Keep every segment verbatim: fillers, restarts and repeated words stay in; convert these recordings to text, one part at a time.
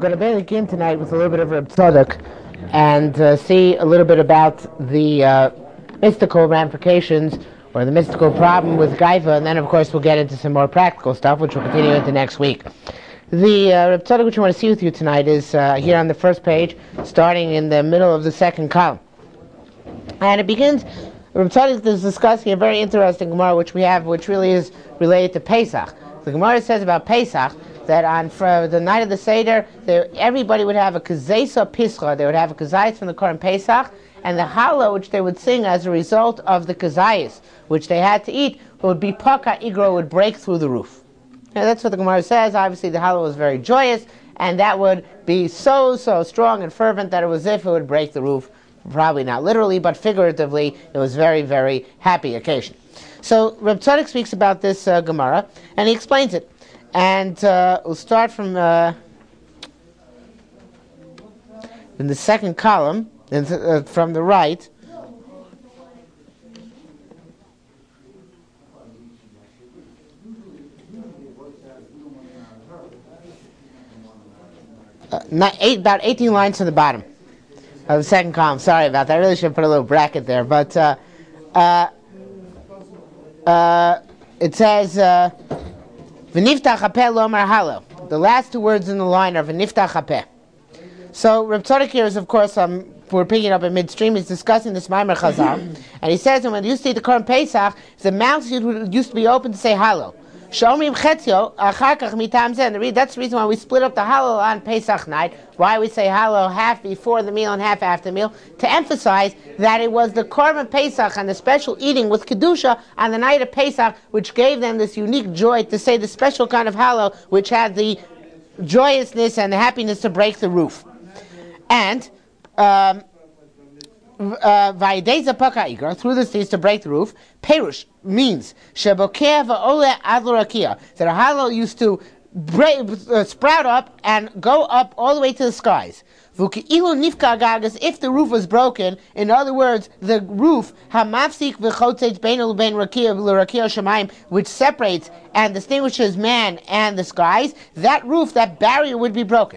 going to begin tonight with a little bit of Reb Tzadok and uh, see a little bit about the uh, mystical ramifications or the mystical problem with Gaiva, and then of course we'll get into some more practical stuff, which we'll continue into next week. The uh, Reb Tzadok which I want to see with you tonight is uh, here on the first page, starting in the middle of the second column. And it begins, Reb Tzadok is discussing a very interesting Gemara which we have, which really is related to Pesach. The Gemara says about Pesach that on for the night of the Seder, there, everybody would have a kazesa pischa. They would have a kazayis from the Korban Pesach, and the challah which they would sing as a result of the kazayis, which they had to eat, would be paka igro, would break through the roof. Now that's what the Gemara says. Obviously the challah was very joyous, and that would be so, so strong and fervent that it was as if it would break the roof. Probably not literally, but figuratively, it was very, very happy occasion. So Reb Tzadok speaks about this uh, Gemara, and he explains it. And uh, we'll start from uh, in the second column, and uh, from the right. Uh, not eight, about eighteen lines to the bottom of the second column. Sorry about that. I really should have put a little bracket there, but uh, uh, uh, it says. Uh, V'niftach hapeh lomar halo. The last two words in the line are v'niftach hapeh. So Reb Tzadok here is, of course, um, we're picking it up in midstream. He's discussing this Maimer Chazal, and he says that when you used to eat the Korban Pesach, the mouth used to be open to say halo. Shomrim chetzio achar kach mitam zeh. And that's the reason why we split up the halo on Pesach night. Why we say halo half before the meal and half after the meal, to emphasize that it was the Korban Pesach and the special eating with kedusha on the night of Pesach, which gave them this unique joy to say the special kind of halo, which had the joyousness and the happiness to break the roof. And um, Uh, through this is to break the roof. Perush means that a halo used to break, uh, sprout up and go up all the way to the skies. As if the roof was broken. In other words, the roof which separates and distinguishes man and the skies, that roof, that barrier would be broken.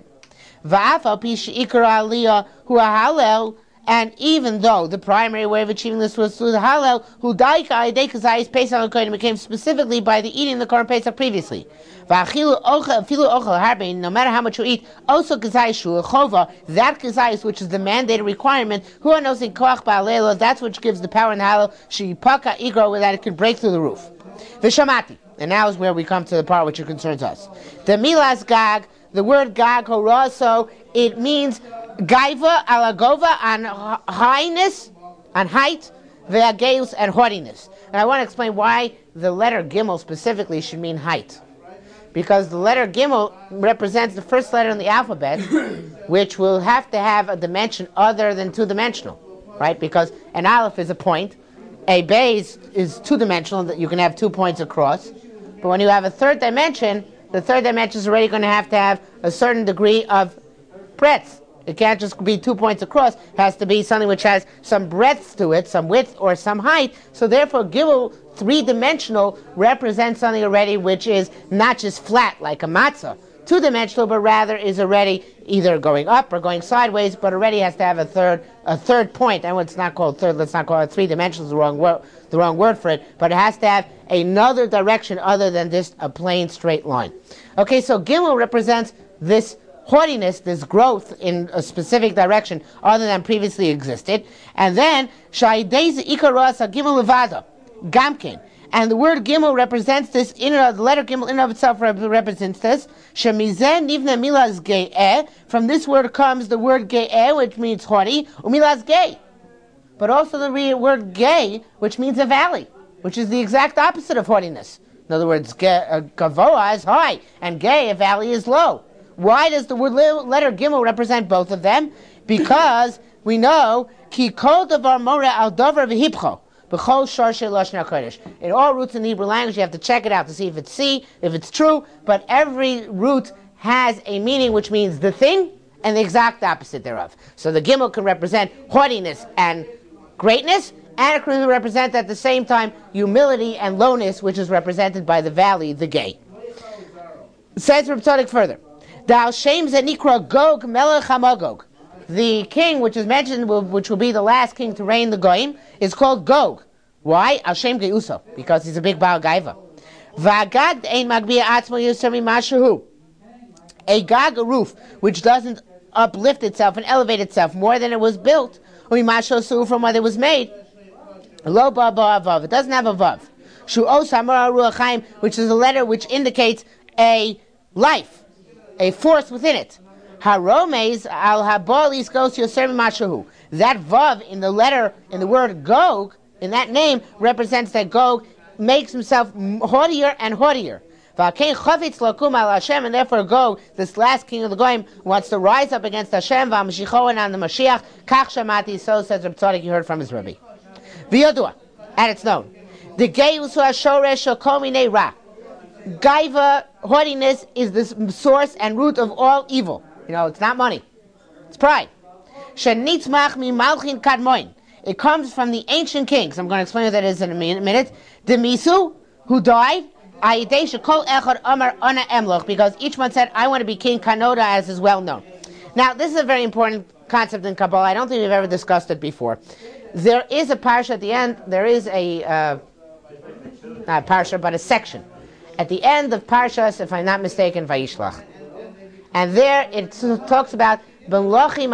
And even though the primary way of achieving this was through the Hallel, who daika aydei kazayis Pesach HaKohen, became specifically by the eating the Korban Pesach previously. V'achilu ochel, afilu ochel harbein, no matter how much you eat, also kazayis shul chova, that kazayis which is the mandated requirement, hu anosin koach ba'aleila, that's which gives the power in the Hallel, sheipaka igro, that it can break through the roof. V'shamati, and now is where we come to the part which concerns us. The milas gag, the word gag horaso, it means Gaiva, alagova, on highness, on height, ve'ageus, and haughtiness. And I want to explain why the letter Gimel specifically should mean height. Because the letter Gimel represents the first letter in the alphabet, which will have to have a dimension other than two-dimensional, right? Because an aleph is a point, a base is two-dimensional, that you can have two points across. But when you have a third dimension, the third dimension is already going to have to have a certain degree of breadth. It can't just be two points across. It has to be something which has some breadth to it, some width or some height. So therefore, Gimel, three-dimensional, represents something already which is not just flat like a matzah, two-dimensional, but rather is already either going up or going sideways, but already has to have a third a third point. And it's not called third, let's not call it three-dimensional, the wrong word, the wrong word for it, but it has to have another direction other than just a plain straight line. Okay, so Gimel represents this haughtiness, this growth in a specific direction other than previously existed. And then Shaidez Ikaras Gimel Levada, Gamkin. And the word Gimel represents this, in the letter Gimel in and of itself represents this. Shemizen Nivna Milas Ge'eh. From this word comes the word Ge'eh, which means haughty, Umilas Gay. But also the word Gay, which means a valley, which is the exact opposite of haughtiness. In other words, Gavoa is high, and Gay, a valley, is low. Why does the word letter Gimel represent both of them? Because we know ki kol davar more al davar v'hipcho b'chol sharshe lashon hakodesh. In all roots in the Hebrew language, you have to check it out to see if it's C, if it's true. But every root has a meaning which means the thing and the exact opposite thereof. So the Gimel can represent haughtiness and greatness, and it can represent at the same time humility and lowness, which is represented by the valley, the gay. Says Reb Tzadok further. Dal Shem Zenikra Gog Melech HaMagog. The king, which is mentioned, which will be the last king to reign the Goyim, is called Gog. Why? Al Shem Geuso, because he's a big Baal Gaiva. V'agad ein magbia atzmo yusar mimashahu. A gag, a roof, which doesn't uplift itself and elevate itself more than it was built, or mimashahu from what it was made. Lo ba ba vav. It doesn't have a vav. Shu os hamar ruach chaim, which is a letter which indicates a life, a force within it. Haromes al habolis goes yusar mimashahu. That vav in the letter, in the word Gog, in that name, represents that Gog makes himself haughtier and haughtier. And therefore Gog, this last king of the Goyim, wants to rise up against Hashem, and on the Mashiach. Kach shamati, so says Reb Tzadok, you heard from his Rebbe. V'yodua, and it's known. The Geius HaShoresh Shel Minei Ra. Gaiva, haughtiness, is the source and root of all evil. You know, it's not money. It's pride. Shenitzmach mi malchin kadmoin. It comes from the ancient kings. I'm going to explain what that is in a minute. Demisu, who died, because each one said, I want to be king, Kanoda, as is well known. Now, this is a very important concept in Kabbalah. I don't think we've ever discussed it before. There is a parsha at the end, there is a, uh, not a parsha, but a section. At the end of Parshas, if I'm not mistaken, Vayishlach. And there it talks about the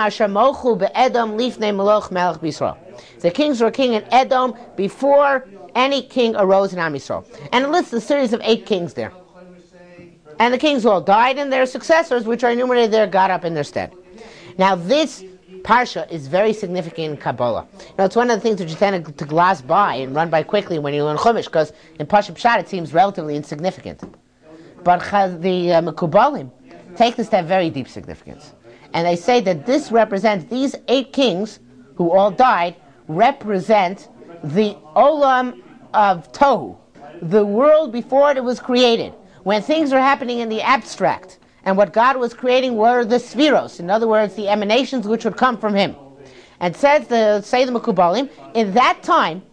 kings were king in Edom before any king arose in Am Yisrael. And it lists a series of eight kings there. And the kings all died, and their successors, which are enumerated there, got up in their stead. Now this parsha is very significant in Kabbalah. You know, it's one of the things that you tend to, to gloss by and run by quickly when you learn Chumash, because in Pashup Pshat it seems relatively insignificant. But the uh, Mekubalim take this to have very deep significance. And they say that this represents, these eight kings who all died, represent the Olam of Tohu, the world before it was created, when things were happening in the abstract, and what God was creating were the Spheros, in other words, the emanations which would come from Him. And says the say the Mekubalim, in that time,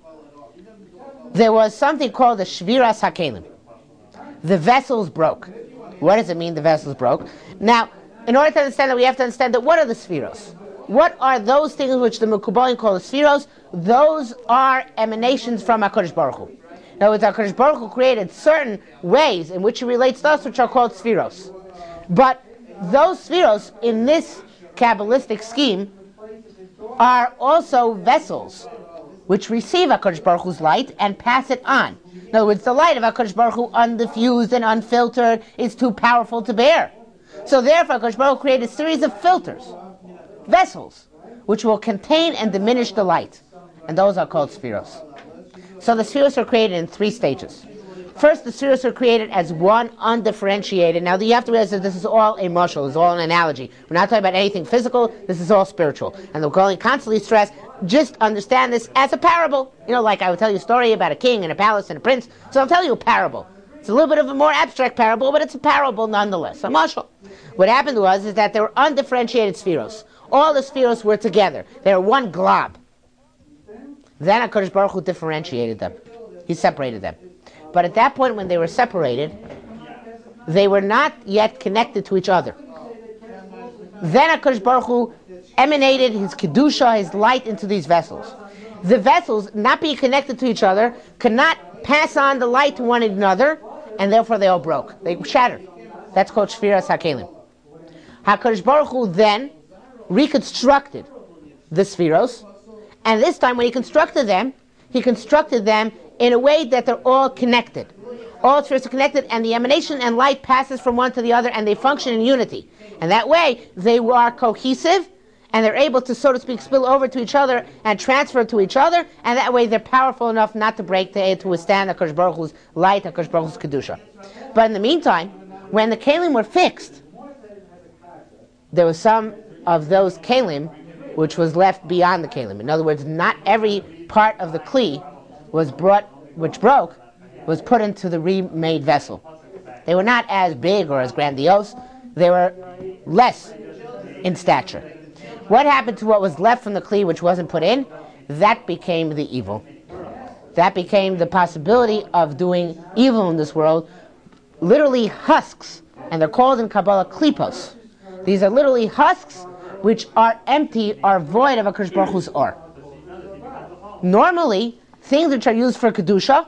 there was something called the Shviras HaKelim. The vessels broke. What does it mean the vessels broke? Now, in order to understand that, we have to understand that what are the Spheros? What are those things which the Mekubalim call the Spheros? Those are emanations from HaKadosh Baruch Hu. In other words, HaKadosh Baruch Hu created certain ways in which He relates to us, which are called Spheros. But those Spheros, in this Kabbalistic scheme, are also vessels which receive HaKadosh Baruch Hu's light and pass it on. In other words, the light of HaKadosh Baruch Hu, undiffused and unfiltered, is too powerful to bear. So therefore, HaKadosh Baruch Hu created a series of filters, vessels, which will contain and diminish the light. And those are called Spheros. So the Spheros are created in three stages. First, the Spheros are created as one undifferentiated. Now, you have to realize that this is all a mashal, this is all an analogy. We're not talking about anything physical, this is all spiritual. And the Mekubalim constantly stress, just understand this as a parable. You know, like I would tell you a story about a king and a palace and a prince, so I'll tell you a parable. It's a little bit of a more abstract parable, but it's a parable nonetheless, a mashal. What happened was is that there were undifferentiated Spheros. All the Spheros were together. They were one glob. Then HaKadosh Baruch Hu differentiated them. He separated them. But at that point when they were separated, they were not yet connected to each other. Then HaKadosh Baruch Hu emanated His Kedusha, His light into these vessels. The vessels, not being connected to each other, could not pass on the light to one another, and therefore they all broke. They shattered. That's called Shviras HaKelim. HaKadosh Baruch Hu then reconstructed the Spheros, and this time when He constructed them, He constructed them in a way that they're all connected. All spheres are connected, and the emanation and light passes from one to the other, and they function in unity. And that way, they are cohesive, and they're able to, so to speak, spill over to each other and transfer to each other, and that way they're powerful enough not to break, to, to withstand HaKadosh Baruch Hu's light, HaKadosh Baruch Hu's Kedusha. But in the meantime, when the Kelim were fixed, there was some of those Kelim which was left beyond the Kelim. In other words, not every part of the Kli was brought, which broke, was put into the remade vessel. They were not as big or as grandiose. They were less in stature. What happened to what was left from the Kli which wasn't put in? That became the evil. That became the possibility of doing evil in this world. Literally husks and they're called in Kabbalah klipos. These are literally husks which are empty, are void of a Kadosh Baruch Hu's or. Normally, things which are used for Kedusha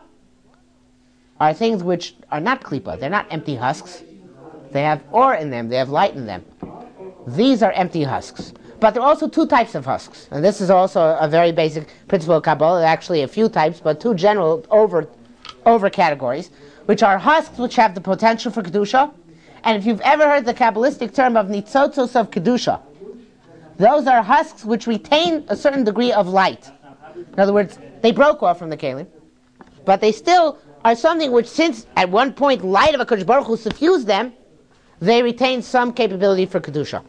are things which are not klipa. They're not empty husks. They have or in them. They have light in them. These are empty husks. But there are also two types of husks. And this is also a very basic principle of Kabbalah. Actually, a few types, but two general over, over categories, which are husks which have the potential for Kedusha. And if you've ever heard the Kabbalistic term of nitzotzos of Kedusha, those are husks which retain a certain degree of light. In other words, they broke off from the kelim, but they still are something which, since at one point light of a Kadosh Baruch Hu suffused them, they retain some capability for Kedusha.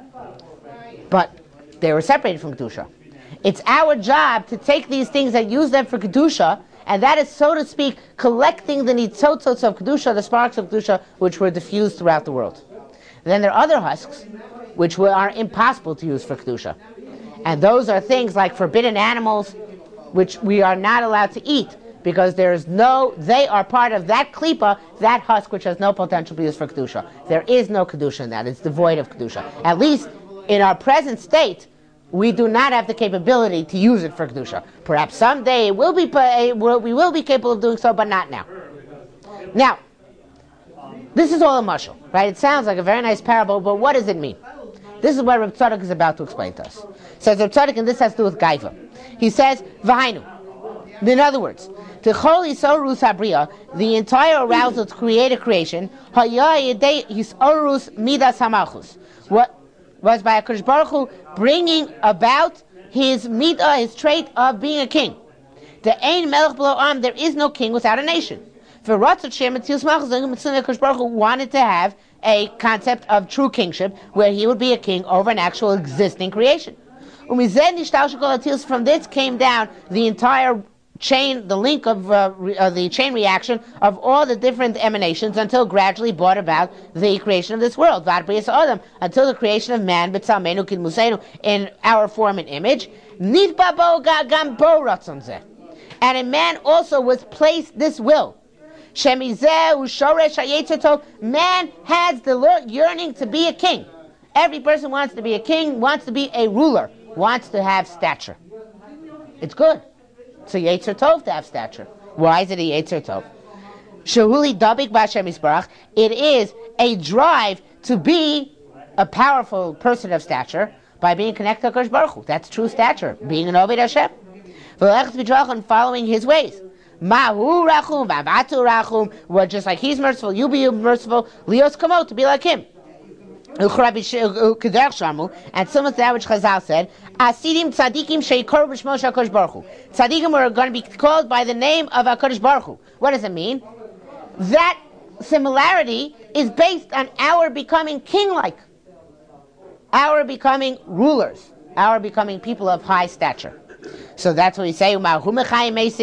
But they were separated from Kedusha. It's our job to take these things and use them for Kedusha, and that is, so to speak, collecting the nitzotzos of Kedusha, the sparks of Kedusha, which were diffused throughout the world. And then there are other husks, which are impossible to use for Kedusha. And those are things like forbidden animals, which we are not allowed to eat, because there is no, they are part of that klipa, that husk, which has no potential to be used for Kedusha. There is no Kedusha in that. It's devoid of Kedusha. At least in our present state, we do not have the capability to use it for Kedusha. Perhaps someday it will be, we will be capable of doing so, but not now. Now, this is all a mashal, right? It sounds like a very nice parable, but what does it mean? This is what Reb Tzadok is about to explain to us. Says Reb Tzadok, and this has to do with Gaiva. He says, V'hainu. In other words, to Chol Yisorus Habriya, the entire arousal to create a creation, Haya Yedei Yisorus Midas Hamachus, what was by HaKadosh Baruch Hu bringing about his midah, his trait of being a king. The Ein Melech B'lo Am, there is no king without a nation. For Ratzot Shem Etzius Malchus, HaKadosh Baruch Hu wanted to have a concept of true kingship, where he would be a king over an actual existing creation. From this came down the entire chain, the link of uh, re, uh, the chain reaction of all the different emanations, until gradually brought about the creation of this world, until the creation of man in our form and image. And in man also was placed this will. Man has the yearning to be a king. Every person wants to be a king, wants to be a ruler, wants to have stature. It's good. It's a Yetzer Tov to have stature. Why is it a Yetzer Tov? Shehuli Dabik B'Hashem Yisbarach. It is a drive to be a powerful person of stature by being connected to HaKadosh Baruch Hu. That's true stature, being an Oved Hashem. And following his ways. Mahu Rachum, Vavatu Rachum. Well, just like he's merciful, you be merciful. Lios Kamo, to be like him. And some of that which Chazal said, Asidim tzadikim sheikor b'shmo shel Baruch Hu. Tzadikim are going to be called by the name of HaKadosh Baruch Hu. What does it mean? That similarity is based on our becoming king-like, our becoming rulers, our becoming people of high stature. So that's what we say. It's just like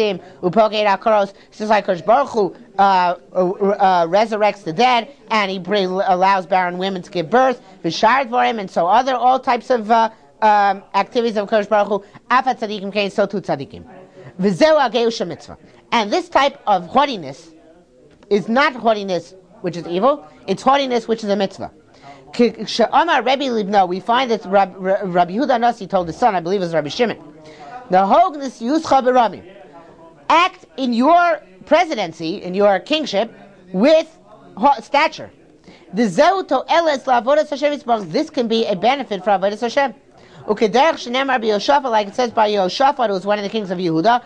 Kadosh Baruch Hu uh, uh, uh, resurrects the dead, and he bring, allows barren women to give birth, and so other all types of uh, um, activities of Kadosh Baruch Hu. Afat tzadikim kain, so too tzadikim. And this type of haughtiness is not haughtiness which is evil; it's haughtiness which is a mitzvah. We find that Rabbi Yehuda Nasi told his son, I believe it was Rabbi Shimon, the Hognis Yuscha B'Ramim. Act in your presidency, in your kingship, with stature. This can be a benefit for Avodas Hashem. Like it says by Yehoshaphat, who was one of the kings of Yehuda,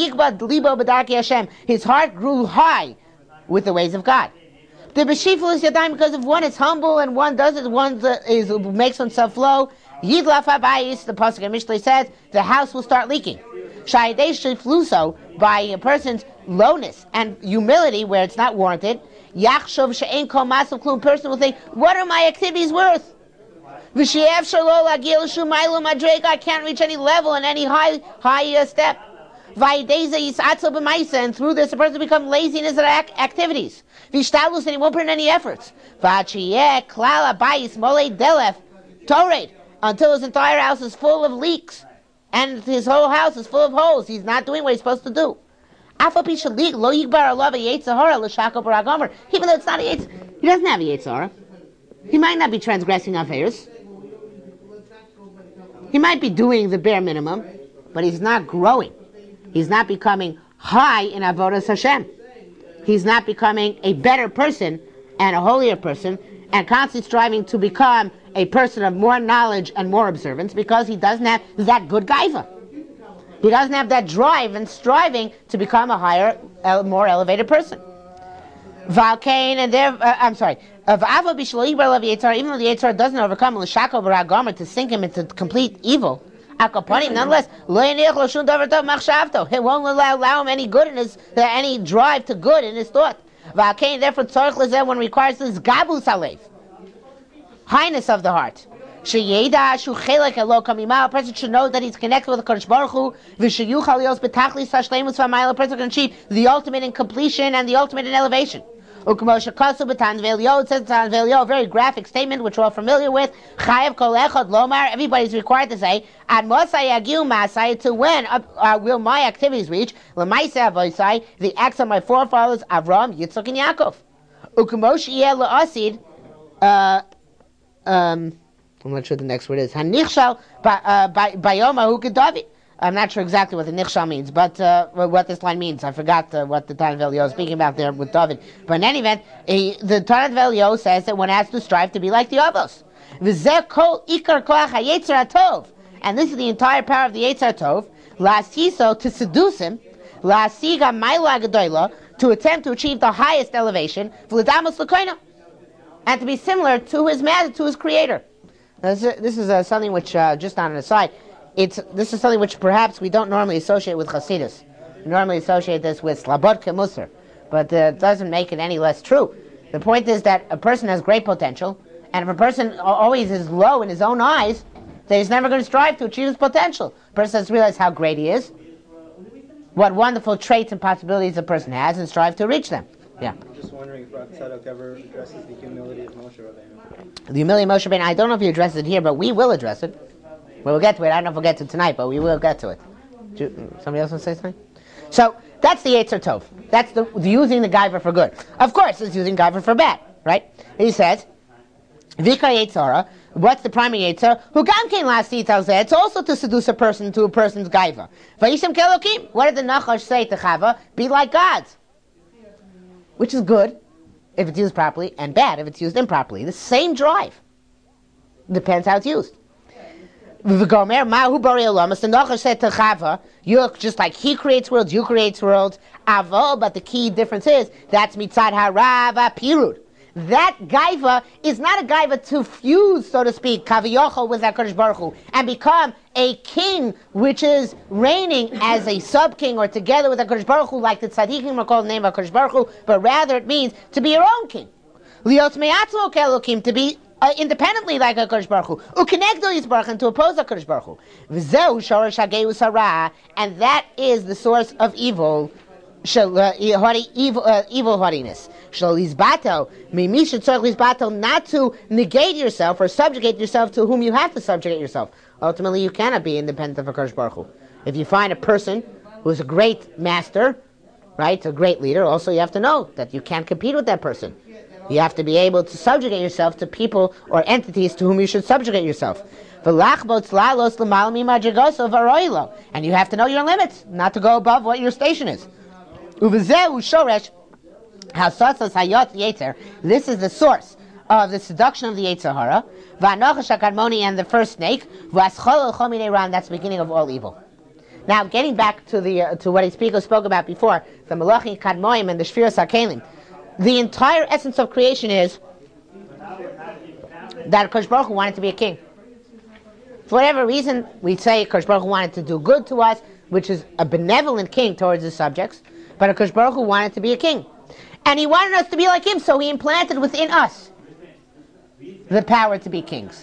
his heart grew high with the ways of God. The B'shiful is Yadayim, because if one is humble and one does it, one is, makes oneself low, Yidlaf Habayis, the Pasuk in Mishlei says, the house will start leaking. Sha'idei Shifluso, by a person's lowness and humility where it's not warranted, Yachshov She'en Kol Masav Klum, person will think, what are my activities worth? V'she'ev Shalol Agil Shumailu Madrega, I can't reach any level in any high high uh, step. V'aideza Yisatzo B'maisa, and through this a person will become laziness in ac- activities. V'shtalus, and he won't put in any efforts. V'achiyeh Klal Abayis Molei Delef Tored, until his entire house is full of leaks, and his whole house is full of holes. He's not doing what he's supposed to do. Even though it's not a yetzer, He doesn't have a Yetzer Hara. He might not be transgressing Averos. He might be doing the bare minimum, but he's not growing. He's not becoming high in Avodas Hashem. He's not becoming a better person and a holier person and constantly striving to become a person of more knowledge and more observance because he doesn't have that good gaiva. He doesn't have that drive and striving to become a higher, more elevated person. Valkain and there, uh, I'm sorry. Even though the Yetzer Hara doesn't overcome to sink him into complete evil, nonetheless, it won't allow, allow him any good in his, uh, any drive to good in his thought. Therefore, one requires this gabus alev, highness of the heart. A person should know that he's connected with the Kodesh Baruch Hu. A person can achieve the ultimate in completion and the ultimate in elevation. It says in Tan Velio, a very graphic statement which we're all familiar with. Everybody's required to say, to when uh, will my activities reach the acts of my forefathers Avram, Yitzchak, and Yaakov. Uh, um, I'm not sure the next word is. Hanichshal bayoma hu kedavid. I'm not sure exactly what the nichshal means, but uh, what this line means. I forgot uh, what the Tanat Velio is speaking about there with David. But in any event, he, the Tanat Velio says that one has to strive to be like the Avos. V'zeh kol ikar koach hayetzer hatov. And this is the entire power of the Yetzer Tov. La'asiso, to seduce him. La'asiga ma'ila gedola, to attempt to achieve the highest elevation. V'ledamos l'koino. And to be similar to his master, to his creator. This is, this is uh, something which, uh, just on an aside, it's this is something which perhaps we don't normally associate with Chassidus. We normally associate this with Slabodka Musar, but uh, it doesn't make it any less true. The point is that a person has great potential, and if a person always is low in his own eyes, then he's never going to strive to achieve his potential. A person has to realize how great he is, what wonderful traits and possibilities a person has, and strive to reach them. Yeah. I'm just wondering if Rav Tzadok ever addresses the humility of Moshe Rabbeinu. The humility of Moshe Rabbeinu, I don't know if he addresses it here, but we will address it. Well, we'll get to it. I don't know if we'll get to it tonight, but we will get to it. Do you, somebody else want to say something? So, that's the Yetzer Tov. That's the, the using the Gaiva for good. Of course, it's using Gaiva for bad, right? He says, Vika Yetzer Hara, what's the primary Yetzer Hara? Who gam came last details there. It's also to seduce a person to a person's Gaiva. Vayishem Kelokim. What did the Nachash say to Chava? Be like gods. Which is good if it's used properly, and bad if it's used improperly. The same drive. Depends how it's used. V'gomer Mahu Bari Olamas. The Nachash said to Chava, "You're just like he creates worlds, you create worlds. Avo, but the key difference is that's mitzad harava pirud. That gaiva is not a gaiva to fuse, so to speak, kaviyochel with HaKadosh Baruch Hu, and become a king which is reigning as a sub-king or together with HaKadosh Baruch Hu, like the tzaddikim are called the name of HaKadosh Baruch Hu, but rather it means to be your own king. Liot me'atzmo kelokim, to be uh, independently like HaKadosh Baruch Hu, u'kenegdo Yisbarach, and to oppose HaKadosh Baruch Hu. V'zeu shorosh hageus hara, and that is the source of evil, shel, uh, evil, uh, evil haughtiness. Not to negate yourself or subjugate yourself to whom you have to subjugate yourself. Ultimately, you cannot be independent of HaKadosh Baruch Hu. If you find a person who is a great master, right, a great leader, also you have to know that you can't compete with that person. You have to be able to subjugate yourself to people or entities to whom you should subjugate yourself. And you have to know your limits, not to go above what your station is. This is the source of the seduction of the Yetzer Hara, and the first snake, that's the beginning of all evil. Now, getting back to the uh, to what he speak, spoke about before, the Malachim Kadmoim and the Shfiras HaKelim, the entire essence of creation is that HaKadosh Baruch Hu wanted to be a king. For whatever reason, we say HaKadosh Baruch Hu wanted to do good to us, which is a benevolent king towards his subjects, but HaKadosh Baruch Hu wanted to be a king. And he wanted us to be like him, so he implanted within us the power to be kings.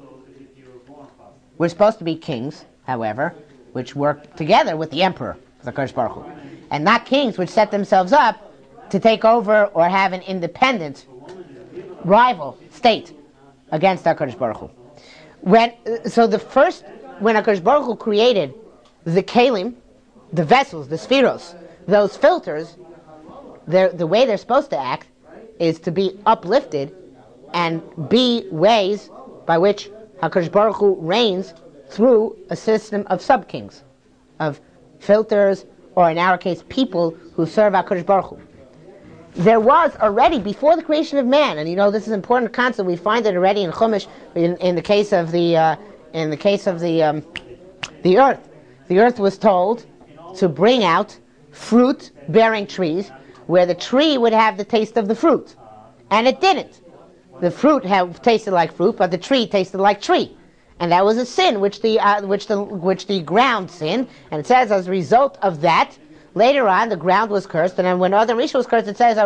We're supposed to be kings, however, which work together with the emperor, the HaKadosh Baruch Hu, and not kings which set themselves up to take over or have an independent rival state against HaKadosh Baruch Hu. When, so the first, when HaKadosh Baruch Hu created the kelim, the vessels, the spheros, those filters, the way they're supposed to act is to be uplifted and be ways by which HaKadosh Baruch Hu reigns through a system of sub-kings, of filters, or in our case, people who serve HaKadosh Baruch Hu. There was already, before the creation of man, and you know this is an important concept, we find it already in Chumash, in, in the case of the, uh, in the case of the, um, the earth. The earth was told to bring out fruit-bearing trees, where the tree would have the taste of the fruit. And it didn't. The fruit have tasted like fruit, but the tree tasted like tree. And that was a sin which the uh, which the which the ground sinned. And it says as a result of that, later on the ground was cursed. And then when Adam Rishon was cursed, it says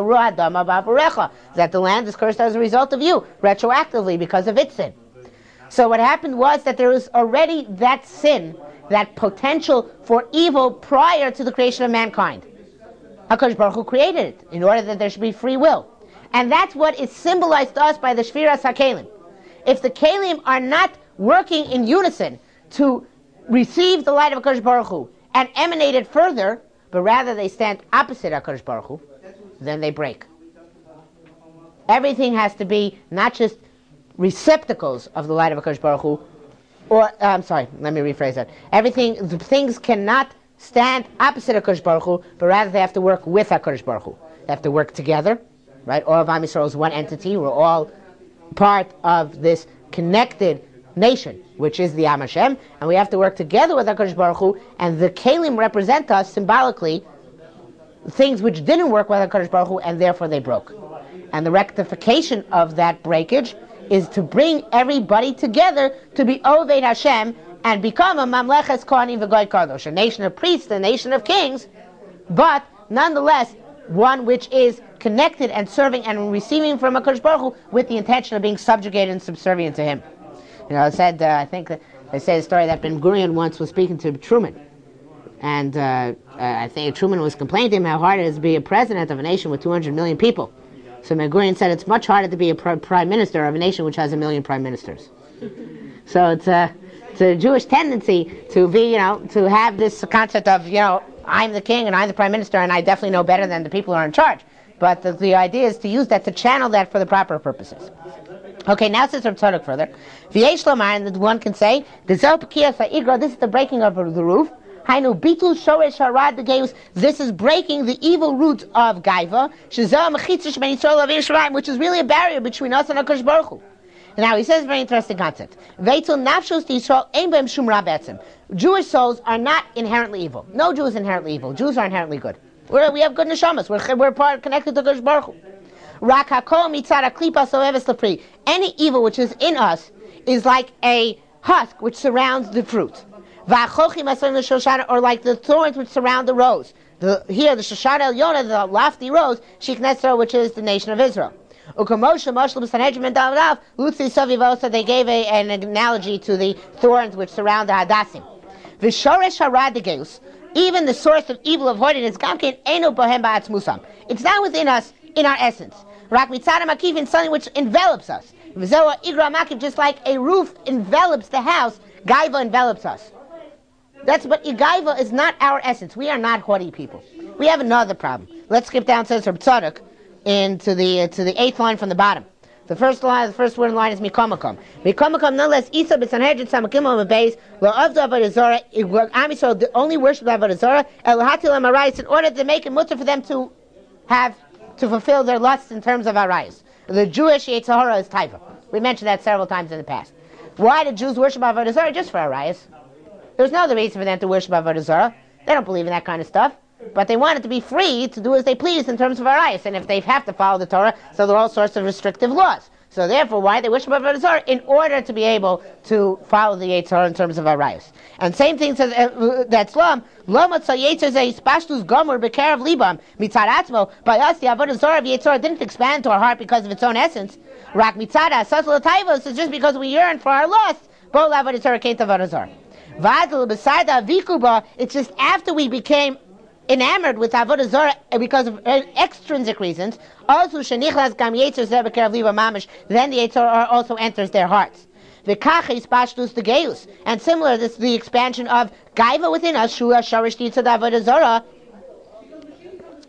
that the land is cursed as a result of you, retroactively because of its sin. So what happened was that there was already that sin, that potential for evil prior to the creation of mankind. HaKadosh Baruch Hu created it in order that there should be free will. And that's what is symbolized to us by the Shviras HaKelim. If the Kelim are not working in unison to receive the light of HaKadosh Baruch Hu and emanate it further, but rather they stand opposite HaKadosh Baruch Hu, then they break. Everything has to be not just receptacles of the light of HaKadosh Baruch Hu, or, uh, I'm sorry, let me rephrase that. Everything, the things cannot stand opposite HaKadosh Baruch Hu, but rather they have to work with HaKadosh Baruch Hu. They have to work together, right? All of Am Yisrael is one entity. We're all part of this connected nation, which is the Am Hashem, and we have to work together with HaKadosh Baruch Hu, and the Kelim represent us symbolically, things which didn't work with HaKadosh Baruch Hu, and therefore they broke. And the rectification of that breakage is to bring everybody together to be Oved Hashem and become a Mamleches Kohanim V'Goy Kadosh, a nation of priests, a nation of kings, but nonetheless one which is connected and serving and receiving from HaKadosh Baruch Hu with the intention of being subjugated and subservient to Him. You know, I said, uh, I think that they say the story that Ben Gurion once was speaking to Truman, and uh, uh, I think Truman was complaining to him how hard it is to be a president of a nation with two hundred million people. So Ben Gurion said it's much harder to be a pr- prime minister of a nation which has a million prime ministers. So it's a, it's a Jewish tendency to be, you know, to have this concept of, you know, I'm the king and I'm the prime minister and I definitely know better than the people who are in charge. But the, the idea is to use that, to channel that for the proper purposes. Okay, now since Rav Tzadok further, V'yesh lomar, and one can say, this is the breaking of the roof. Hainu bitul shoresh harad degeus. This is breaking the evil root of gaiva, shezah mechitzish ben Yisrael of Yerushalayim, which is really a barrier between us and HaKadosh Baruch Hu. Now he says a very interesting concept. Veitul nafshos Yisrael ein beim shum ra be'etzem. Jewish souls are not inherently evil. No Jew is inherently evil. Jews are inherently good. We're, we have good neshamas. We're, we're part connected to HaKadosh Baruch Hu. Rak hakol mitzad haklipa so'eves lepri. Any evil which is in us is like a husk which surrounds the fruit. Or like the thorns which surround the rose. The, here, the Shoshana Elyona, the lofty rose, Shiknesra, which is the nation of Israel. They gave a, an analogy to the thorns which surround the Hadassim. Even the source of evil of holiness, it's not within us, in our essence. Something which envelops us. Just like a roof envelops the house, Gaiva envelops us. That's but Igaiva is not our essence. We are not haughty people. We have another problem. Let's skip down to Rav Tzadok into the uh, to the eighth line from the bottom. The first line, the first word in the line is Mikomakom. Mikomakom, nonetheless, Isa b'Sanhedrin Samakim Amabeis Lo Avdu Avodah Zarah. Am Yisrael the only worship Avodah Zarah Elahatil Amarayis in order to make it mutter for them to have to fulfill their lusts in terms of arayis. The Jewish Yetzer Hara is taiva. We mentioned that several times in the past. Why did Jews worship Avodah Zarah? Just for arayis. There's no other reason for them to worship Avodah Zarah. They don't believe in that kind of stuff. But they wanted to be free to do as they please in terms of arayis. And if they have to follow the Torah, so there are all sorts of restrictive laws. So therefore, why they worship Avodah Zarah? In order to be able to follow the Yetzer Hara in terms of arayis. And same thing says uh, that Slam, Lama Tzal Yetzer Zeh Spashtus Gomer B'Kerav Libam Mitzad Atzmo. By us, the Avodah Zarah of Yetzer Hara didn't expand to our heart because of its own essence. Rak Mitzad Asas L'Taivos is just because we yearn for our lust. Bo Avodah Zarah came to Avodah Zarah. Vadal beside Avikuba, it's just after we became enamored with Avodah Zarah because of extrinsic reasons. Also, Shenichlas Gam Yetzer Zeh B'Kerav Liba Mamish. Then the Yetzer Hara also enters their hearts. V'kachis Pashtus the Geus, and similar, this the expansion of Gaiva within us. Shua Sharish Yitzad Avodah Zarah.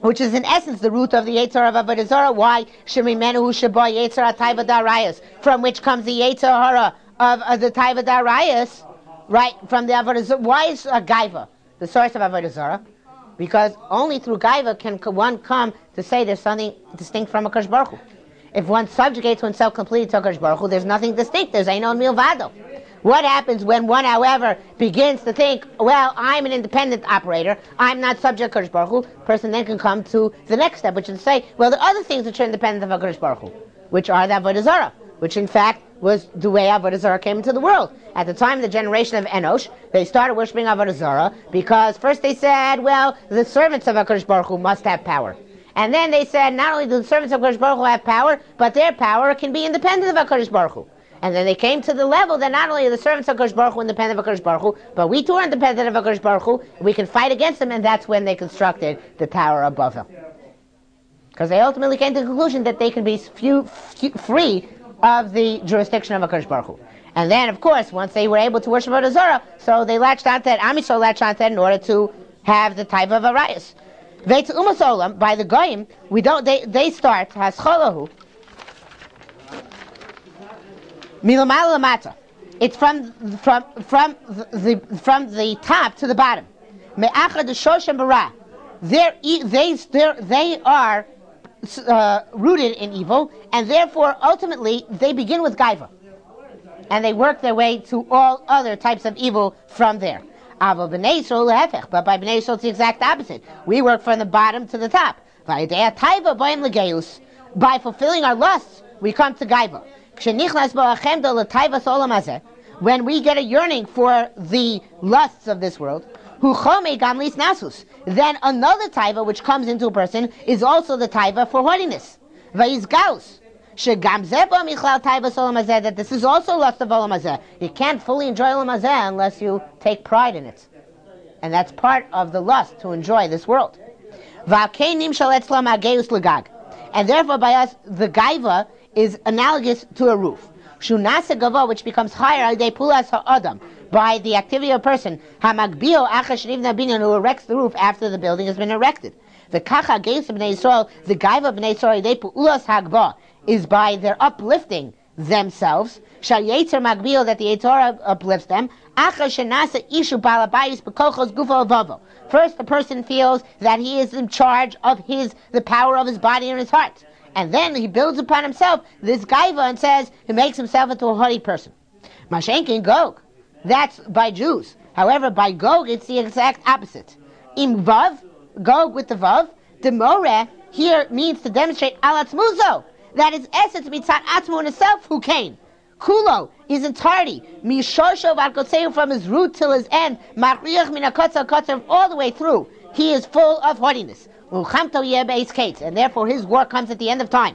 which is in essence the root of the Yetzer of Avodah Zarah. Why? Shemimenu sheba Yetzer HaTaiva Darayas, from which comes the Yetzer Hara of, of the Taiva Darayas, right, from the Avodah Zarah. Why is uh, Gaiva the source of Avodah Zarah? Because only through Gaiva can one come to say there's something distinct from HaKadosh Baruch Hu. If one subjugates oneself completely to HaKadosh Baruch Hu, there's nothing distinct. There's Einon Milvado. What happens when one, however, begins to think, well, I'm an independent operator, I'm not subject to HaKadosh Baruch Hu, person then can come to the next step, which is to say, well, there are other things which are independent of HaKadosh Baruch Hu, which are the Avodah Zarah, which in fact was the way Avodah Zarah came into the world. At the time of the generation of Enosh, they started worshipping Avodah Zarah because first they said, well, the servants of HaKadosh Baruch Hu must have power. And then they said, not only do the servants of HaKadosh Baruch Hu have power, but their power can be independent of HaKadosh Baruch Hu. And then they came to the level that not only are the servants of HaKadosh Baruch Hu independent of HaKadosh Baruch Hu, but we too are independent of HaKadosh Baruch Hu, we can fight against them, and that's when they constructed the Tower of Babel. Because they ultimately came to the conclusion that they can be few, few, free of the jurisdiction of HaKadosh Baruch Hu. And then, of course, once they were able to worship Avodah Zarah, so they latched onto that, Am Yisrael latched onto that in order to have the type of Arayas. Veit Umas Olam, by the Goyim, we don't, they, they start, Hascholahu, Milamala Lamata. It's from from from the from the top to the bottom. Me'achad Shoshem Bara. They're they they they are uh, rooted in evil, and therefore ultimately they begin with Gaiva, and they work their way to all other types of evil from there. But by Bnei Yisrael it's the exact opposite. We work from the bottom to the top. By fulfilling our lusts, we come to Gaiva. When we get a yearning for the lusts of this world, then another taiva which comes into a person is also the taiva for haughtiness. That this is also lust of olam hazeh. You can't fully enjoy olam hazeh unless you take pride in it. And that's part of the lust to enjoy this world. And therefore by us, the gaiva is analogous to a roof, which becomes higher by the activity of a person who erects the roof after the building has been erected. The kacha gaves of Bnei Yisrael, the gaiva of Bnei Yisrael is by their uplifting themselves. Shayetzer magbil, that the Yetzer uplifts them. First, the person feels that he is in charge of his the power of his body and his heart. And then he builds upon himself this gaiva and says he makes himself into a haughty person. Mashenkin Gog, that's by Jews. However, by Gog it's the exact opposite. Im Vav, Gog with the Vav, Demore here means to demonstrate alatzmuzo, that is essence mitzat atzmu in itself who came. Kulo is entirety, mishosho v'arkotzeu, from his root till his end, machriach min hakotzer kotzer, all the way through. He is full of haughtiness. And therefore his war comes at the end of time.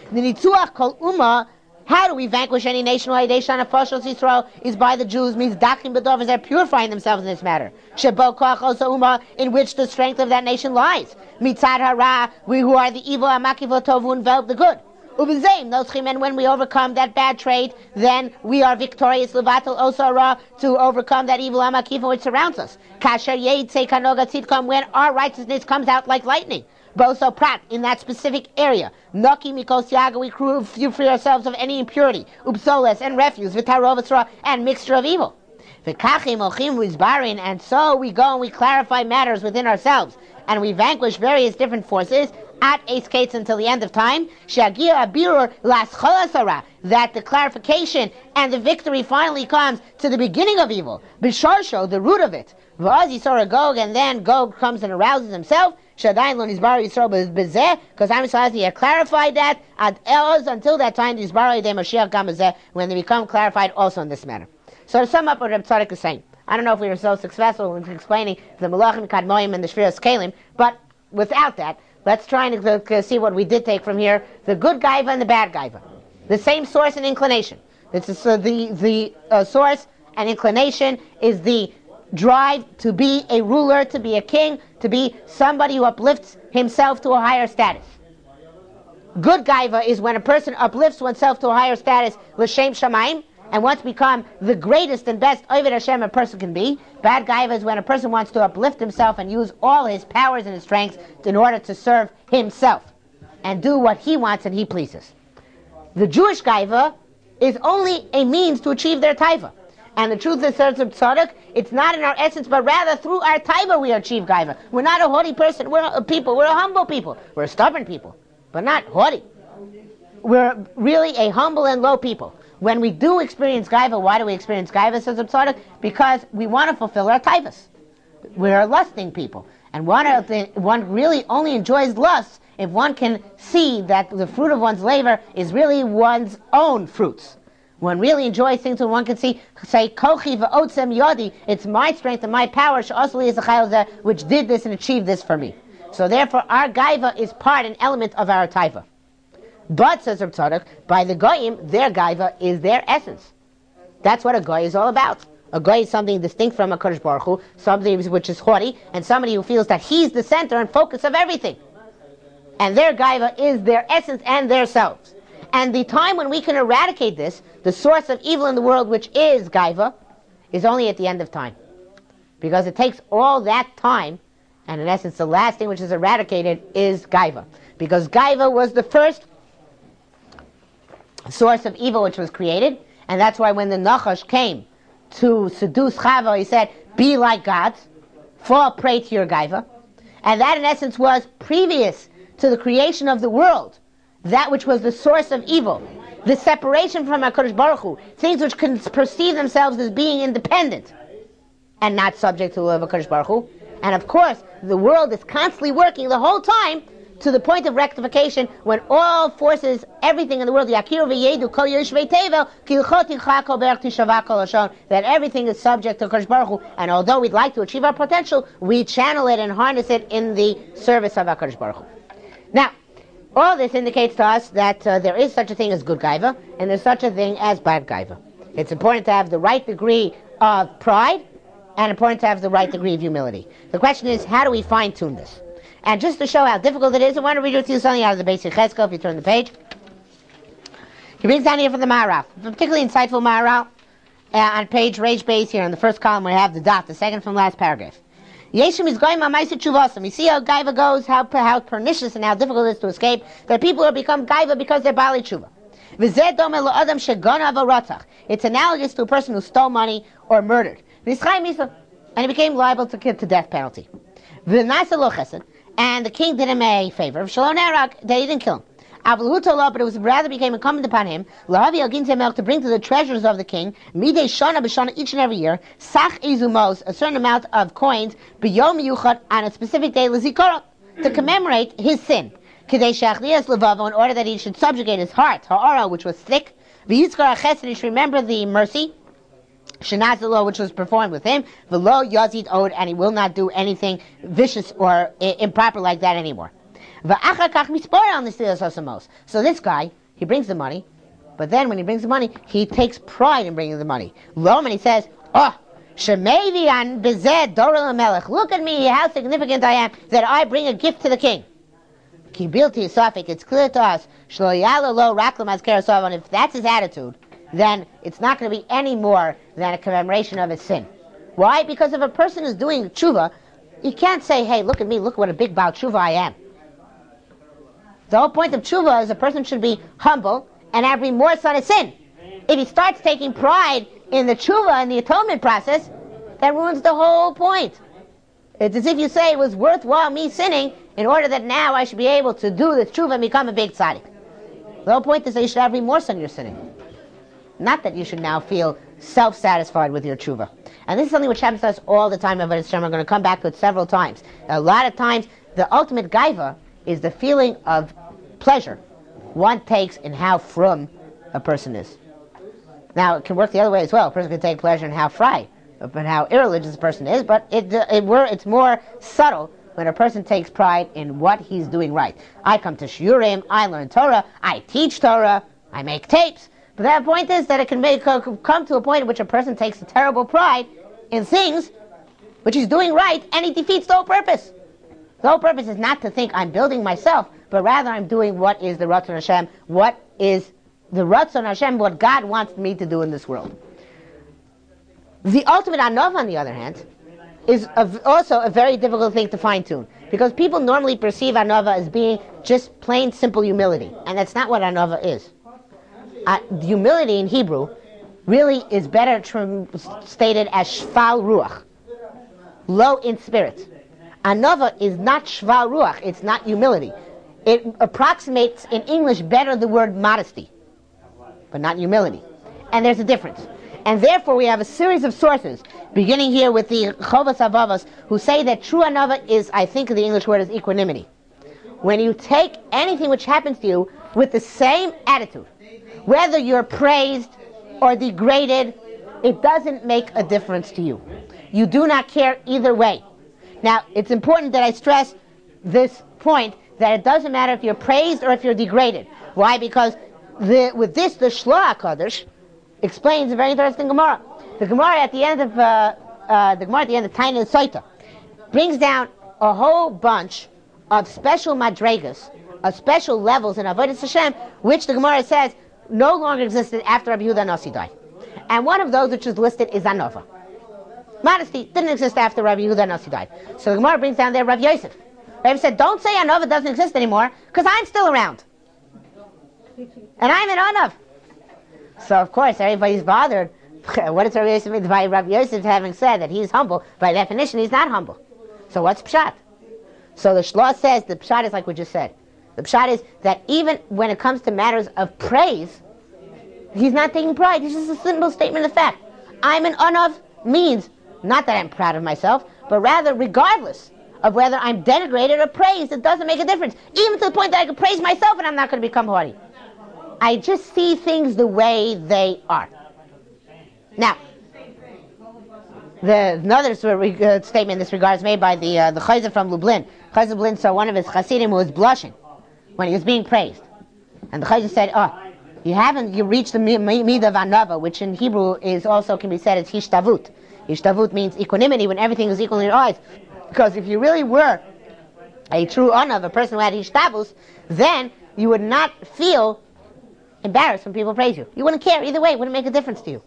How do we vanquish any nation? Is by the Jews, means dakim b'dov, they're purifying themselves in this matter. In which the strength of that nation lies. Mitzad hara, we who are the evil, amakiv tov, who envelop the good. And when we overcome that bad trait, then we are victorious. Levatel osara, to overcome that evil amakifa which surrounds us. Kasher yeitzei kanoga tzidkom, when our righteousness comes out like lightning. Boso prat, in that specific area. Noki mikos yaga, we free ourselves of any impurity. Upsoles and refuse, v'tarovasra, and mixture of evil. V'kachim ochim v'izbarin, and so we go and we clarify matters within ourselves, and we vanquish various different forces at Ace Kates until the end of time, that the clarification and the victory finally comes to the beginning of evil, Bisharsho, the root of it. Gog, and then Gog comes and arouses himself, because Am Yisrael has clarified that until that time, when they become clarified also in this manner. So to sum up what Reb Tzadok is saying, I don't know if we were so successful in explaining the Malachim Kadmoim and the Shviras Kalim, but without that, let's try and uh, see what we did take from here. The good gaiva and the bad gaiva. The same source and inclination. This is uh, the, the uh, source and inclination is the drive to be a ruler, to be a king, to be somebody who uplifts himself to a higher status. Good gaiva is when a person uplifts oneself to a higher status, l'shem shamayim, and wants to become the greatest and best Oved Hashem a person can be. Bad gaiva is when a person wants to uplift himself and use all his powers and his strengths in order to serve himself and do what he wants and he pleases. The Jewish gaiva is only a means to achieve their taiva. And the truth is, tzaddik, it's not in our essence, but rather through our taiva we achieve gaiva. We're not a haughty person. We're a people. We're a humble people. We're a stubborn people, but not haughty. We're really a humble and low people. When we do experience gaiva, why do we experience gaiva, says tzaddik? Because we want to fulfill our taivas. We're a lusting people. And one, of the, one really only enjoys lust if one can see that the fruit of one's labor is really one's own fruits. One really enjoys things when one can see, say, Kochi v'otzem yodi, it's my strength and my power, she'osli is a chayil which did this and achieved this for me. So therefore, our gaiva is part and element of our taiva. But, says Reb Tzadok, by the goyim, their gaiva is their essence. That's what a goy is all about. A goy is something distinct from a Kodesh Baruch Hu, something which is haughty, and somebody who feels that he's the center and focus of everything. And their gaiva is their essence and their selves. And the time when we can eradicate this, the source of evil in the world, which is gaiva, is only at the end of time. Because it takes all that time, and in essence the last thing which is eradicated is gaiva. Because gaiva was the first source of evil which was created, and that's why when the Nachash came to seduce Chava, he said, be like gods, fall prey to your gaiva. And that in essence was previous to the creation of the world, that which was the source of evil, the separation from HaKadosh Baruch Hu, things which can perceive themselves as being independent and not subject to the will of HaKadosh Baruch Hu. And of course, the world is constantly working the whole time to the point of rectification when all forces, everything in the world, that everything is subject to HaKadosh Baruch Hu, and although we'd like to achieve our potential, we channel it and harness it in the service of HaKadosh Baruch Hu. Now, all this indicates to us that uh, there is such a thing as good gaiva, and there's such a thing as bad gaiva. It's important to have the right degree of pride, and important to have the right degree of humility. The question is, how do we fine-tune this? And just to show how difficult it is, I want to read with you something out of the basic Cheskel, if you turn the page. He brings down here from the Maharal, a particularly insightful Maharal, uh, on page Reish Beis here, in the first column we have the dot, the second from last paragraph. Yeshim is going on Ma'aseh Tshuvosam. You see how gaiva goes, how, how pernicious and how difficult it is to escape. There are people who become gaiva because they're Baalei Tshuva. It's analogous to a person who stole money or murdered. And he became liable to get the death penalty. And the king did him a favor. They didn't kill him. But it was rather became incumbent upon him to bring to the treasures of the king each and every year a certain amount of coins on a specific day to commemorate his sin, in order that he should subjugate his heart, which was thick, and he should remember the mercy which was performed with him, and he will not do anything vicious or improper like that anymore. So this guy, he brings the money, but then when he brings the money, he takes pride in bringing the money. And he says, oh, look at me, how significant I am, that I bring a gift to the king. It's clear to us, and if that's his attitude, then it's not going to be any more than a commemoration of his sin. Why? Because if a person is doing tshuva, you can't say, hey, look at me, look what a big Baal tshuva I am. The whole point of tshuva is a person should be humble and have remorse on his sin. If he starts taking pride in the tshuva and the atonement process, that ruins the whole point. It's as if you say it was worthwhile me sinning in order that now I should be able to do this tshuva and become a big tzaddik. The whole point is that you should have remorse on your sinning. Not that you should now feel self-satisfied with your tshuva. And this is something which happens to us all the time. I'm going to come back to it several times. A lot of times, the ultimate gaiva is the feeling of pleasure one takes in how frum a person is. Now, it can work the other way as well. A person can take pleasure in how fry, and how irreligious a person is, but it, it, it's more subtle when a person takes pride in what he's doing right. I come to shiurim, I learn Torah, I teach Torah, I make tapes. But that point is that it can make, uh, come to a point in which a person takes a terrible pride in things which he's doing right, and he defeats the whole purpose. The whole purpose is not to think I'm building myself, but rather I'm doing what is the Ratzon Hashem, what is the Ratzon Hashem, what God wants me to do in this world. The ultimate anova, on the other hand, is a, also a very difficult thing to fine-tune, because people normally perceive anova as being just plain simple humility, and that's not what anova is. Uh, humility in Hebrew really is better tr- stated as shval ruach, low in spirit. Anova is not shval ruach, it's not humility. It approximates in English better the word modesty, but not humility. And there's a difference. And therefore we have a series of sources, beginning here with the Chovas Avavos, who say that true anova is, I think the English word is equanimity. When you take anything which happens to you with the same attitude, whether you're praised or degraded, it doesn't make a difference to you. You do not care either way. Now, it's important that I stress this point, that it doesn't matter if you're praised or if you're degraded. Why? Because the, with this, the Shloah HaKadosh explains a very interesting Gemara. The Gemara at the end of uh, uh, the Gemara at the end of Taina Soita brings down a whole bunch of special madregas, of special levels in Avodas Hashem, which the Gemara says no longer existed after Rabbi Yehuda Nasi died. And one of those which is listed is anova. Modesty didn't exist after Rabbi Yehuda Nasi died. So the Gemara brings down there Rav Yosef. Rav said, don't say anova doesn't exist anymore, because I'm still around. And I'm an anav. So of course everybody's bothered. What does Rav Yosef mean by Rav Yosef having said that he's humble? By definition, he's not humble. So what's pshat? So the Shloah says the pshat is like we just said. The pshat is that even when it comes to matters of praise, he's not taking pride. It's just a simple statement of fact. I'm an anav means not that I'm proud of myself, but rather regardless of whether I'm denigrated or praised, it doesn't make a difference. Even to the point that I can praise myself and I'm not going to become haughty. I just see things the way they are. Now, the, another sort of, uh, statement in this regard is made by the uh, the Chayzer from Lublin. Chayzer Lublin saw one of his Hasidim who was blushing when he was being praised. And the Chayzer said, oh, you haven't, you reached the Midah of Anava, which in Hebrew is also can be said as Hishtavut. Hishtavut means equanimity, when everything is equal in your eyes. Because if you really were a true Anav, a person who had Hishtavus, then you would not feel embarrassed when people praise you. You wouldn't care either way. It wouldn't make a difference to you.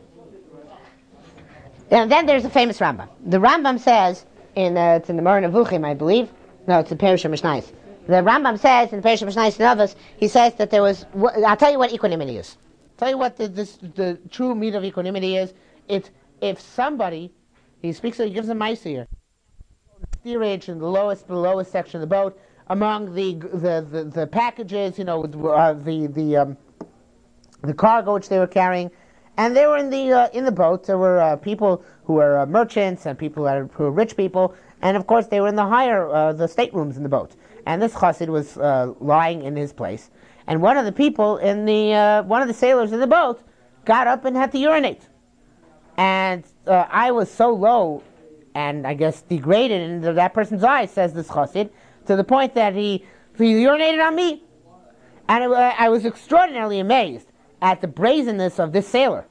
And then there's a famous Rambam. The Rambam says, in uh, it's in the Moreh Nevuchim, I believe. No, it's in Perush HaMishnayos. The Rambam says in Perush HaMishnayos Novus, he says that there was, I'll tell you what equanimity is. I'll tell you what the, this, the true meat of equanimity is. It's if somebody, he speaks, he gives a mice here, steerage in the lowest, the lowest section of the boat, among the the, the, the packages, you know, uh, the the um, the cargo which they were carrying, and they were in the uh, in the boat. There were uh, people who were uh, merchants and people who, were, who were rich people, and of course they were in the higher uh, the staterooms in the boat. And this chassid was uh, lying in his place, and one of the people in the uh, one of the sailors in the boat got up and had to urinate, and uh, I was so low, and I guess degraded in that person's eyes, says this chassid, to the point that he, he urinated on me. And it, uh, I was extraordinarily amazed at the brazenness of this sailor.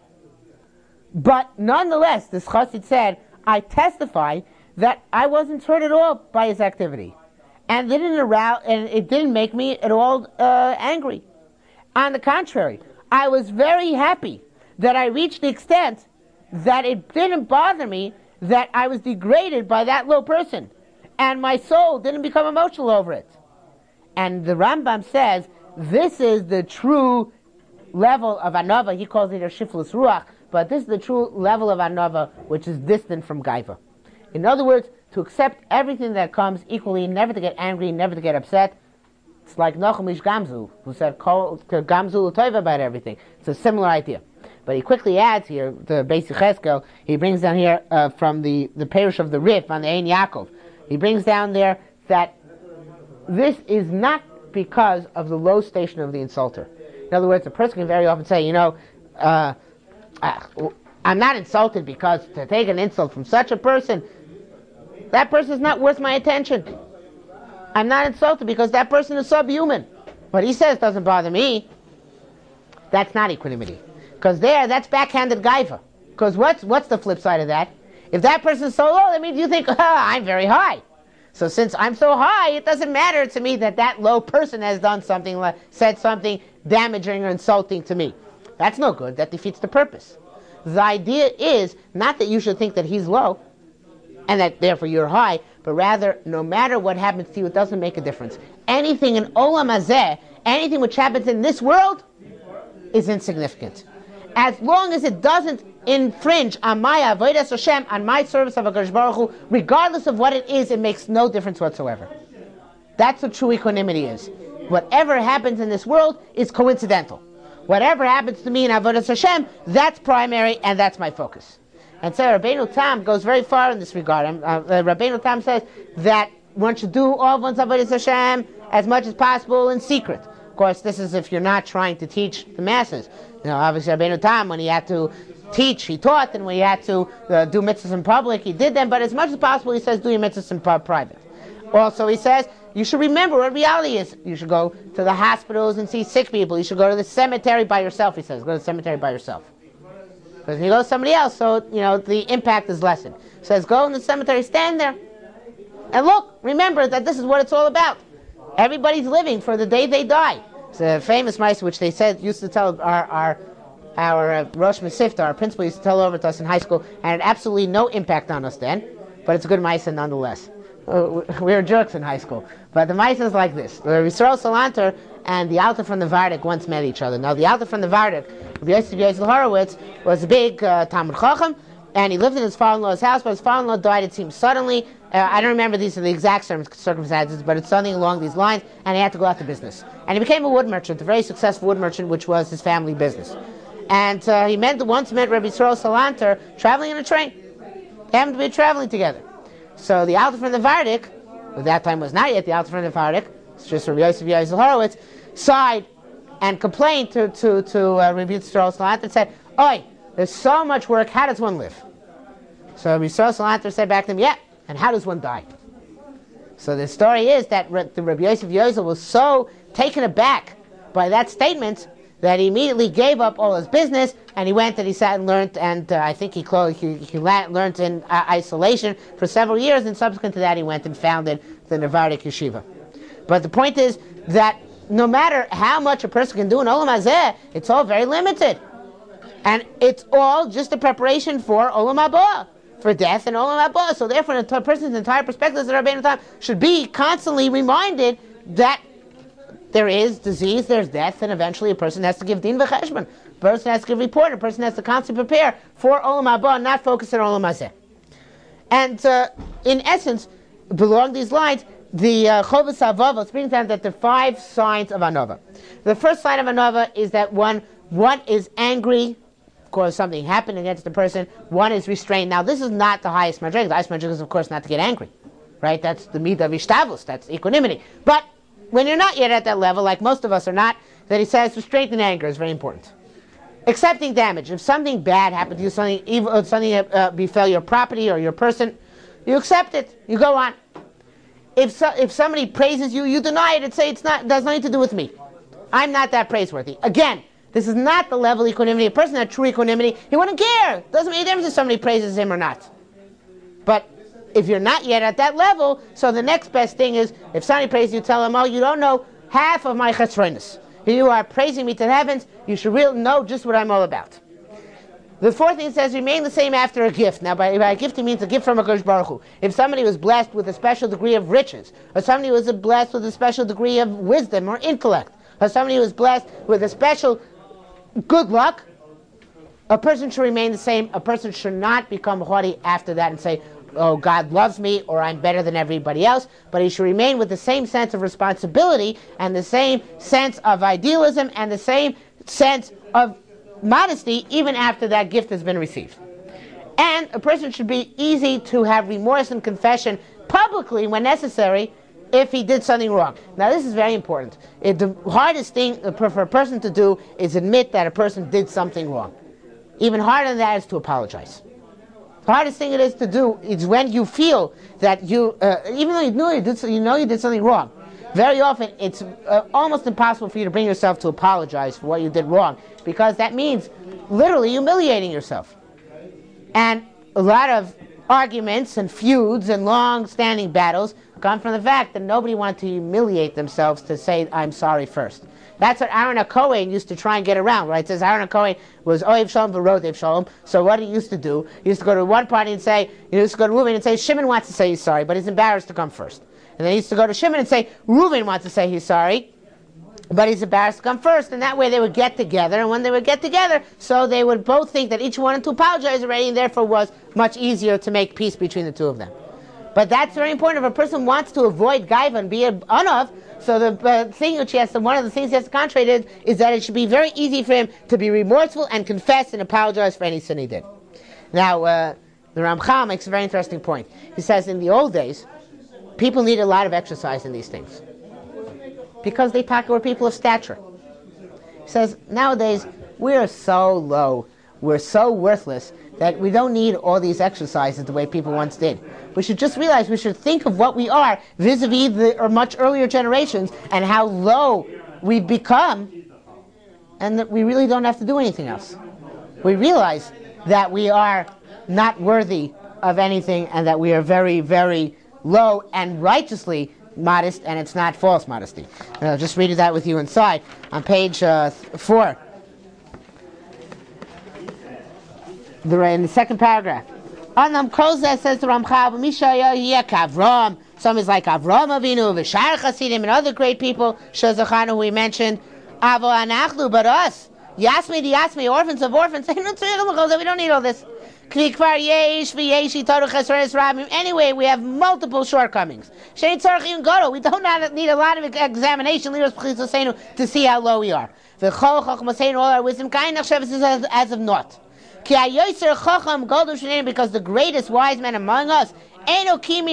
But nonetheless, this chassid said, I testify that I wasn't hurt at all by his activity. And it didn't arouse, and it didn't make me at all uh, angry. On the contrary, I was very happy that I reached the extent that it didn't bother me that I was degraded by that low person. And my soul didn't become emotional over it. And the Rambam says, this is the true level of anava. He calls it a shiflus ruach, but this is the true level of anava, which is distant from gaiva. In other words, to accept everything that comes equally, never to get angry, never to get upset. It's like Nachum Ish Gamzu, who said, Gamzu l'toiva about everything. It's a similar idea. But he quickly adds here, the Beis Yecheskel, he brings down here uh, from the, the parish of the Rif on the Ein Yaakov. He brings down there that this is not because of the low station of the insulter. In other words, a person can very often say, you know, uh, uh, I'm not insulted because to take an insult from such a person, that person is not worth my attention. I'm not insulted because that person is subhuman. What he says doesn't bother me. That's not equanimity. Because there, that's backhanded gaiva. Because what's, what's the flip side of that? If that person's so low, that means you think, ah, I'm very high. So since I'm so high, it doesn't matter to me that that low person has done something, said something damaging or insulting to me. That's no good. That defeats the purpose. The idea is not that you should think that he's low and that therefore you're high, but rather, no matter what happens to you, it doesn't make a difference. Anything in Olam Hazeh, anything which happens in this world, is insignificant. As long as it doesn't infringe on my avodas Hashem, on my service of HaKadosh Baruch Hu, regardless of what it is, it makes no difference whatsoever. That's what true equanimity is. Whatever happens in this world is coincidental. Whatever happens to me in avodas Hashem, that's primary and that's my focus. And so Rabbeinu Tam goes very far in this regard. Uh, Rabbeinu Tam says that one should do all one's avodas Hashem as much as possible in secret. Of course, this is if you're not trying to teach the masses. You know, obviously Rabbeinu Tam, when he had to teach, he taught, and when he had to uh, do mitzvahs in public, he did them. But as much as possible, he says, do your mitzvahs in private. Also, he says, you should remember what reality is. You should go to the hospitals and see sick people. You should go to the cemetery by yourself, he says. Go to the cemetery by yourself. Because if you go to somebody else, so, you know, the impact is lessened. He says, go in the cemetery, stand there. And look, remember that this is what it's all about. Everybody's living for the day they die. It's a famous mice which they said, used to tell our, our Our uh, Rosh Mesifta, our principal, used to tell over to us in high school, and it had absolutely no impact on us then, but it's a good mice nonetheless. Uh, we were jerks in high school. But the mice is like this. Rabbi Yisrael Salanter and the Alter from the Vardik once met each other. Now, the Alter from the Vardik, Rabbi Yosef Yosef Horowitz, was a big uh, Talmud Chacham, and he lived in his father-in-law's house, but his father-in-law died, it seems, suddenly. Uh, I don't remember these are the exact circumstances, but it's something along these lines, and he had to go out to business. And he became a wood merchant, a very successful wood merchant, which was his family business. And uh, he met, once met Rabbi Yisrael Salanter traveling in a train. They happened to be traveling together. So the Alter from the Vardik, who at that time was not yet the Alter from the Vardik, it's just Rabbi Yosef Yosef Horowitz, sighed and complained to, to, to uh, Rabbi Yisrael Salanter and said, "Oi, there's so much work, how does one live?" So Rabbi Yisrael Salanter said back to him, "Yeah, and how does one die?" So the story is that the Rabbi Yosef Yosef was so taken aback by that statement that he immediately gave up all his business, and he went and he sat and learned, and uh, I think he, closed, he, he learned in uh, isolation for several years, and subsequent to that he went and founded the Nevardik Yeshiva. But the point is that no matter how much a person can do in Olam Hazeh, it's all very limited. And it's all just a preparation for Olam Haba, for death and Olam Haba. So therefore, a person's entire perspective as a Rabbeinu Tam should be constantly reminded that there is disease, there's death, and eventually a person has to give din v'cheshbon. A person has to give report. A person has to constantly prepare for Olam Haba, not focus on Olam Hazeh. And uh, in essence, along these lines, the uh, Chovas HaVavos brings down that there are five signs of Anova. The first sign of Anova is that one, one is angry, of course something happened against the person, one is restrained. Now this is not the highest madriga. The highest madriga is of course not to get angry. Right? That's the midah of ishtavus, that's equanimity. But when you're not yet at that level, like most of us are not, that he says restraint and anger is very important. Accepting damage. If something bad happened to you, something evil, something uh, befell your property or your person, you accept it. You go on. If so, if somebody praises you, you deny it and say it's not, it has nothing to do with me. I'm not that praiseworthy. Again, this is not the level of equanimity. A person that true equanimity, he wouldn't care. Doesn't make a difference if somebody praises him or not. But if you're not yet at that level, so the next best thing is, if somebody praises you, tell them, "Oh, you don't know half of my chesroinus. You are praising me to the heavens. You should really know just what I'm all about." The fourth thing says, remain the same after a gift. Now, by, by a gift, it means a gift from HaKadosh Baruch Hu. If somebody was blessed with a special degree of riches, or somebody was blessed with a special degree of wisdom or intellect, or somebody was blessed with a special good luck, a person should remain the same. A person should not become haughty after that and say, "Oh, God loves me," or "I'm better than everybody else," but he should remain with the same sense of responsibility and the same sense of idealism and the same sense of modesty even after that gift has been received. And a person should be easy to have remorse and confession publicly when necessary if he did something wrong. Now this is very important. It, the hardest thing for a person to do is admit that a person did something wrong. Even harder than that is to apologize. The hardest thing it is to do is when you feel that you, uh, even though you know you did, you know you did something wrong, very often it's uh, almost impossible for you to bring yourself to apologize for what you did wrong, because that means literally humiliating yourself. And a lot of arguments and feuds and long-standing battles come from the fact that nobody wanted to humiliate themselves to say, I'm sorry first. That's what Aaron HaKohen used to try and get around, right? It says Aaron HaKohen was Ohev Shalom v'Rodev Shalom. So what he used to do, he used to go to one party and say, he used to go to Reuven and say, Shimon wants to say he's sorry, but he's embarrassed to come first. And then he used to go to Shimon and say, Reuven wants to say he's sorry, but he's embarrassed to come first. And that way they would get together, and when they would get together, so they would both think that each wanted to apologize already, and therefore was much easier to make peace between the two of them. But that's very important. If a person wants to avoid gaiva and be an unav, so the uh, thing which he has to, one of the things he has to concentrate is, is that it should be very easy for him to be remorseful and confess and apologize for any sin he did. Now, uh, the Ramchal makes a very interesting point. He says in the old days, people need a lot of exercise in these things because they talk were people of stature. He says nowadays we are so low, we're so worthless that we don't need all these exercises the way people once did. We should just realize we should think of what we are vis-a-vis the or much earlier generations and how low we've become, and that we really don't have to do anything else. We realize that we are not worthy of anything and that we are very, very low and righteously modest, and it's not false modesty. And I'll just read that with you inside on page uh, four. The, in the second paragraph. Anam Kozeh says to Ramchal, Mishaya Yek Avram. Some is like Avram Avinu, Vishar Chasidim, and other great people, Shazachanu, who we mentioned. Avo Anachlu, but us, Yasmi di Yasmi, orphans of orphans, we don't need all this. Anyway, we have multiple shortcomings. We don't need a lot of examination to see how low we are. All our wisdom as of naught. Because the greatest wise man among us is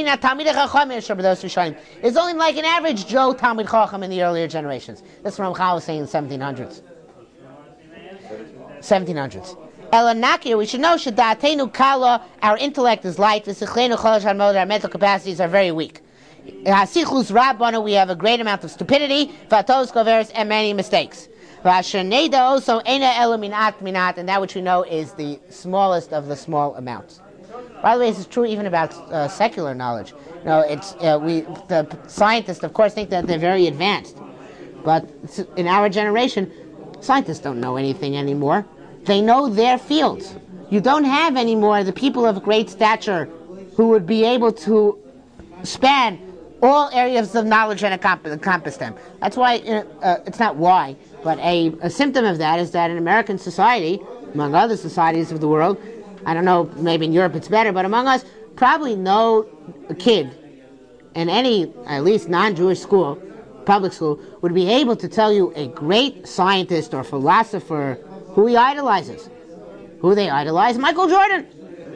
only like an average Joe Talmid Chacham in the earlier generations. That's what Ramchal was saying in the seventeen hundreds. seventeen hundreds. Elanakir, we should know, Shadatenu Kala, our intellect is light, our mental capacities are very weak. Hasichus Rabbana, we have a great amount of stupidity, Vatos Koveris, and many mistakes. Vashaneda also Ena Elaminat Minat, and that which we know is the smallest of the small amounts. By the way, this is true even about uh, secular knowledge. You know, it's uh, we the scientists, of course, think that they're very advanced, but in our generation, scientists don't know anything anymore. They know their fields. You don't have anymore the people of great stature who would be able to span all areas of knowledge and encompass them. That's why, uh, it's not why, but a, a symptom of that is that in American society, among other societies of the world, I don't know, maybe in Europe it's better, but among us, probably no kid in any, at least non-Jewish school, public school, would be able to tell you a great scientist or philosopher who he idolizes. Who they idolize? Michael Jordan.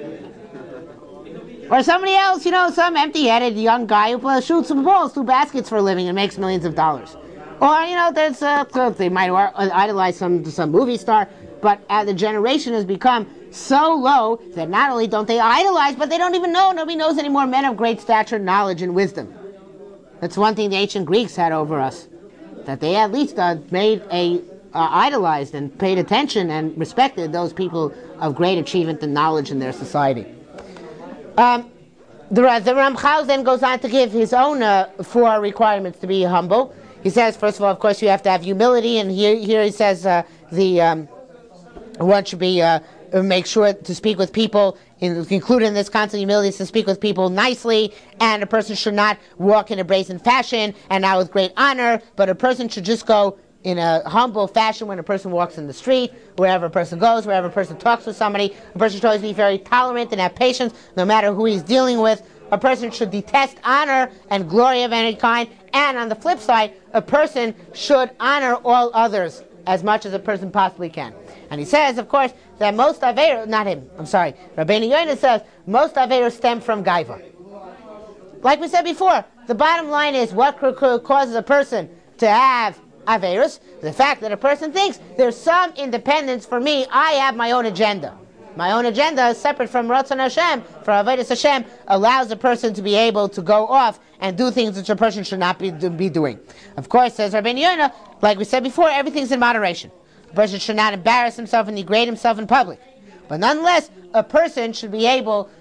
Or somebody else, you know, some empty-headed young guy who plays, shoots some balls, two baskets for a living and makes millions of dollars. Or, you know, there's uh, they might idolize some some movie star, but uh, the generation has become so low that not only don't they idolize, but they don't even know. Nobody knows anymore men of great stature, knowledge, and wisdom. That's one thing the ancient Greeks had over us, that they at least uh, made a uh, idolized and paid attention and respected those people of great achievement and knowledge in their society. Um, the, the Ramchal then goes on to give his own uh, four requirements to be humble. He says, first of all, of course, you have to have humility, and here, here he says uh, the um, one should be uh, make sure to speak with people. In, included in this concept of humility is to speak with people nicely, and a person should not walk in a brazen fashion and not with great honor, but a person should just go in a humble fashion when a person walks in the street, wherever a person goes, wherever a person talks with somebody. A person should always be very tolerant and have patience, no matter who he's dealing with. A person should detest honor and glory of any kind, and on the flip side, a person should honor all others as much as a person possibly can. And he says, of course, that most Averos, not him, I'm sorry, Rabbeinu Yonah says, most Averos stem from Gaiva. Like we said before, the bottom line is what causes a person to have Averos? The fact that a person thinks there's some independence for me, I have my own agenda. My own agenda is separate from Ratzon Hashem, for Avodas Hashem, allows a person to be able to go off and do things which a person should not be, be doing. Of course, says Rabbeinu Yonah, like we said before, everything's in moderation. A person should not embarrass himself and degrade himself in public. But nonetheless, a person should be able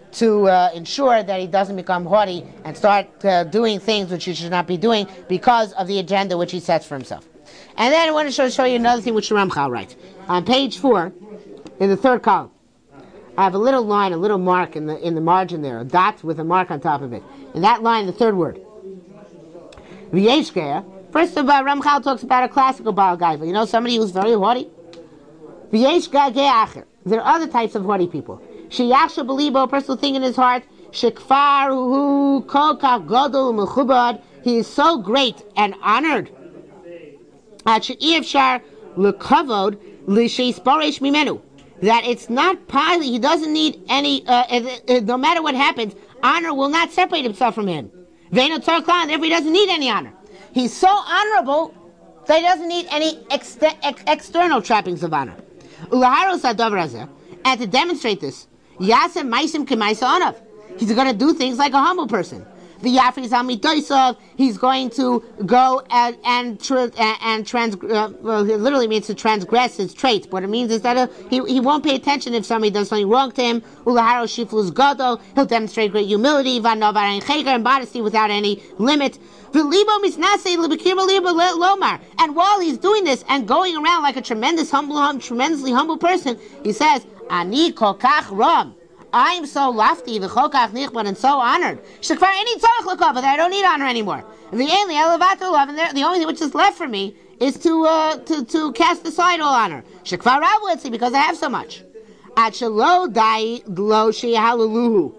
to uh, ensure that he doesn't become haughty and start uh, doing things which he should not be doing because of the agenda which he sets for himself. And then I want to show, show you another thing which the Ramchal writes. On page four, in the third column, I have a little line, a little mark in the in the margin there, a dot with a mark on top of it. In that line, the third word. V'yeshkeya. First of all, Ramchal talks about a classical Baal Gaiva. You know, somebody who's very haughty. V'yeshkeya ge'acher. There are other types of haughty people. Sheyachsha belibo, a person will think in his heart, shekfar hu kolkach gadol mechubad. He is so great and honored. At she'ifshar lekavod l'sheisparesh mimenu. That it's not possible, he doesn't need any, uh, uh, uh, no matter what happens, honor will not separate himself from him. Ve'eno tzarich la'an, therefore he doesn't need any honor. He's so honorable that he doesn't need any ex- ex- external trappings of honor. Ulaharos hadavar hazeh, and to demonstrate this, yasem maisim k'maisa anav. He's going to do things like a humble person. The Yafris Amitoisov, he's going to go and and tra- and trans. Uh, well, it literally means to transgress his traits. What it means is that uh, he he won't pay attention if somebody does something wrong to him. Ulaharo Shiflus Godo, he'll demonstrate great humility, Vanovar and Cheger, and modesty without any limit. V'libo misnasei lebekirma libo lomar. And while he's doing this and going around like a tremendous humble, hum, tremendously humble person, he says, Ani kokach ram. I am so lofty, v'chokach nichbad, and so honored. Shekvar any tzarich l'kavod, that I don't need honor anymore. And the only elevator love, and the only thing which is left for me is to uh, to to cast aside all honor. Shekvar rav, because I have so much. At shelo dai lo sheyahaluluhu.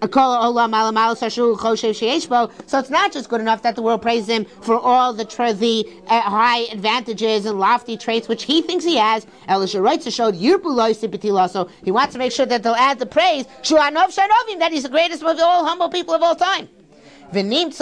So it's not just good enough that the world praises him for all the tra- the uh, high advantages and lofty traits which he thinks he has. Elisha writes to show he wants to make sure that they'll add the praise that he's the greatest of all humble people of all time. So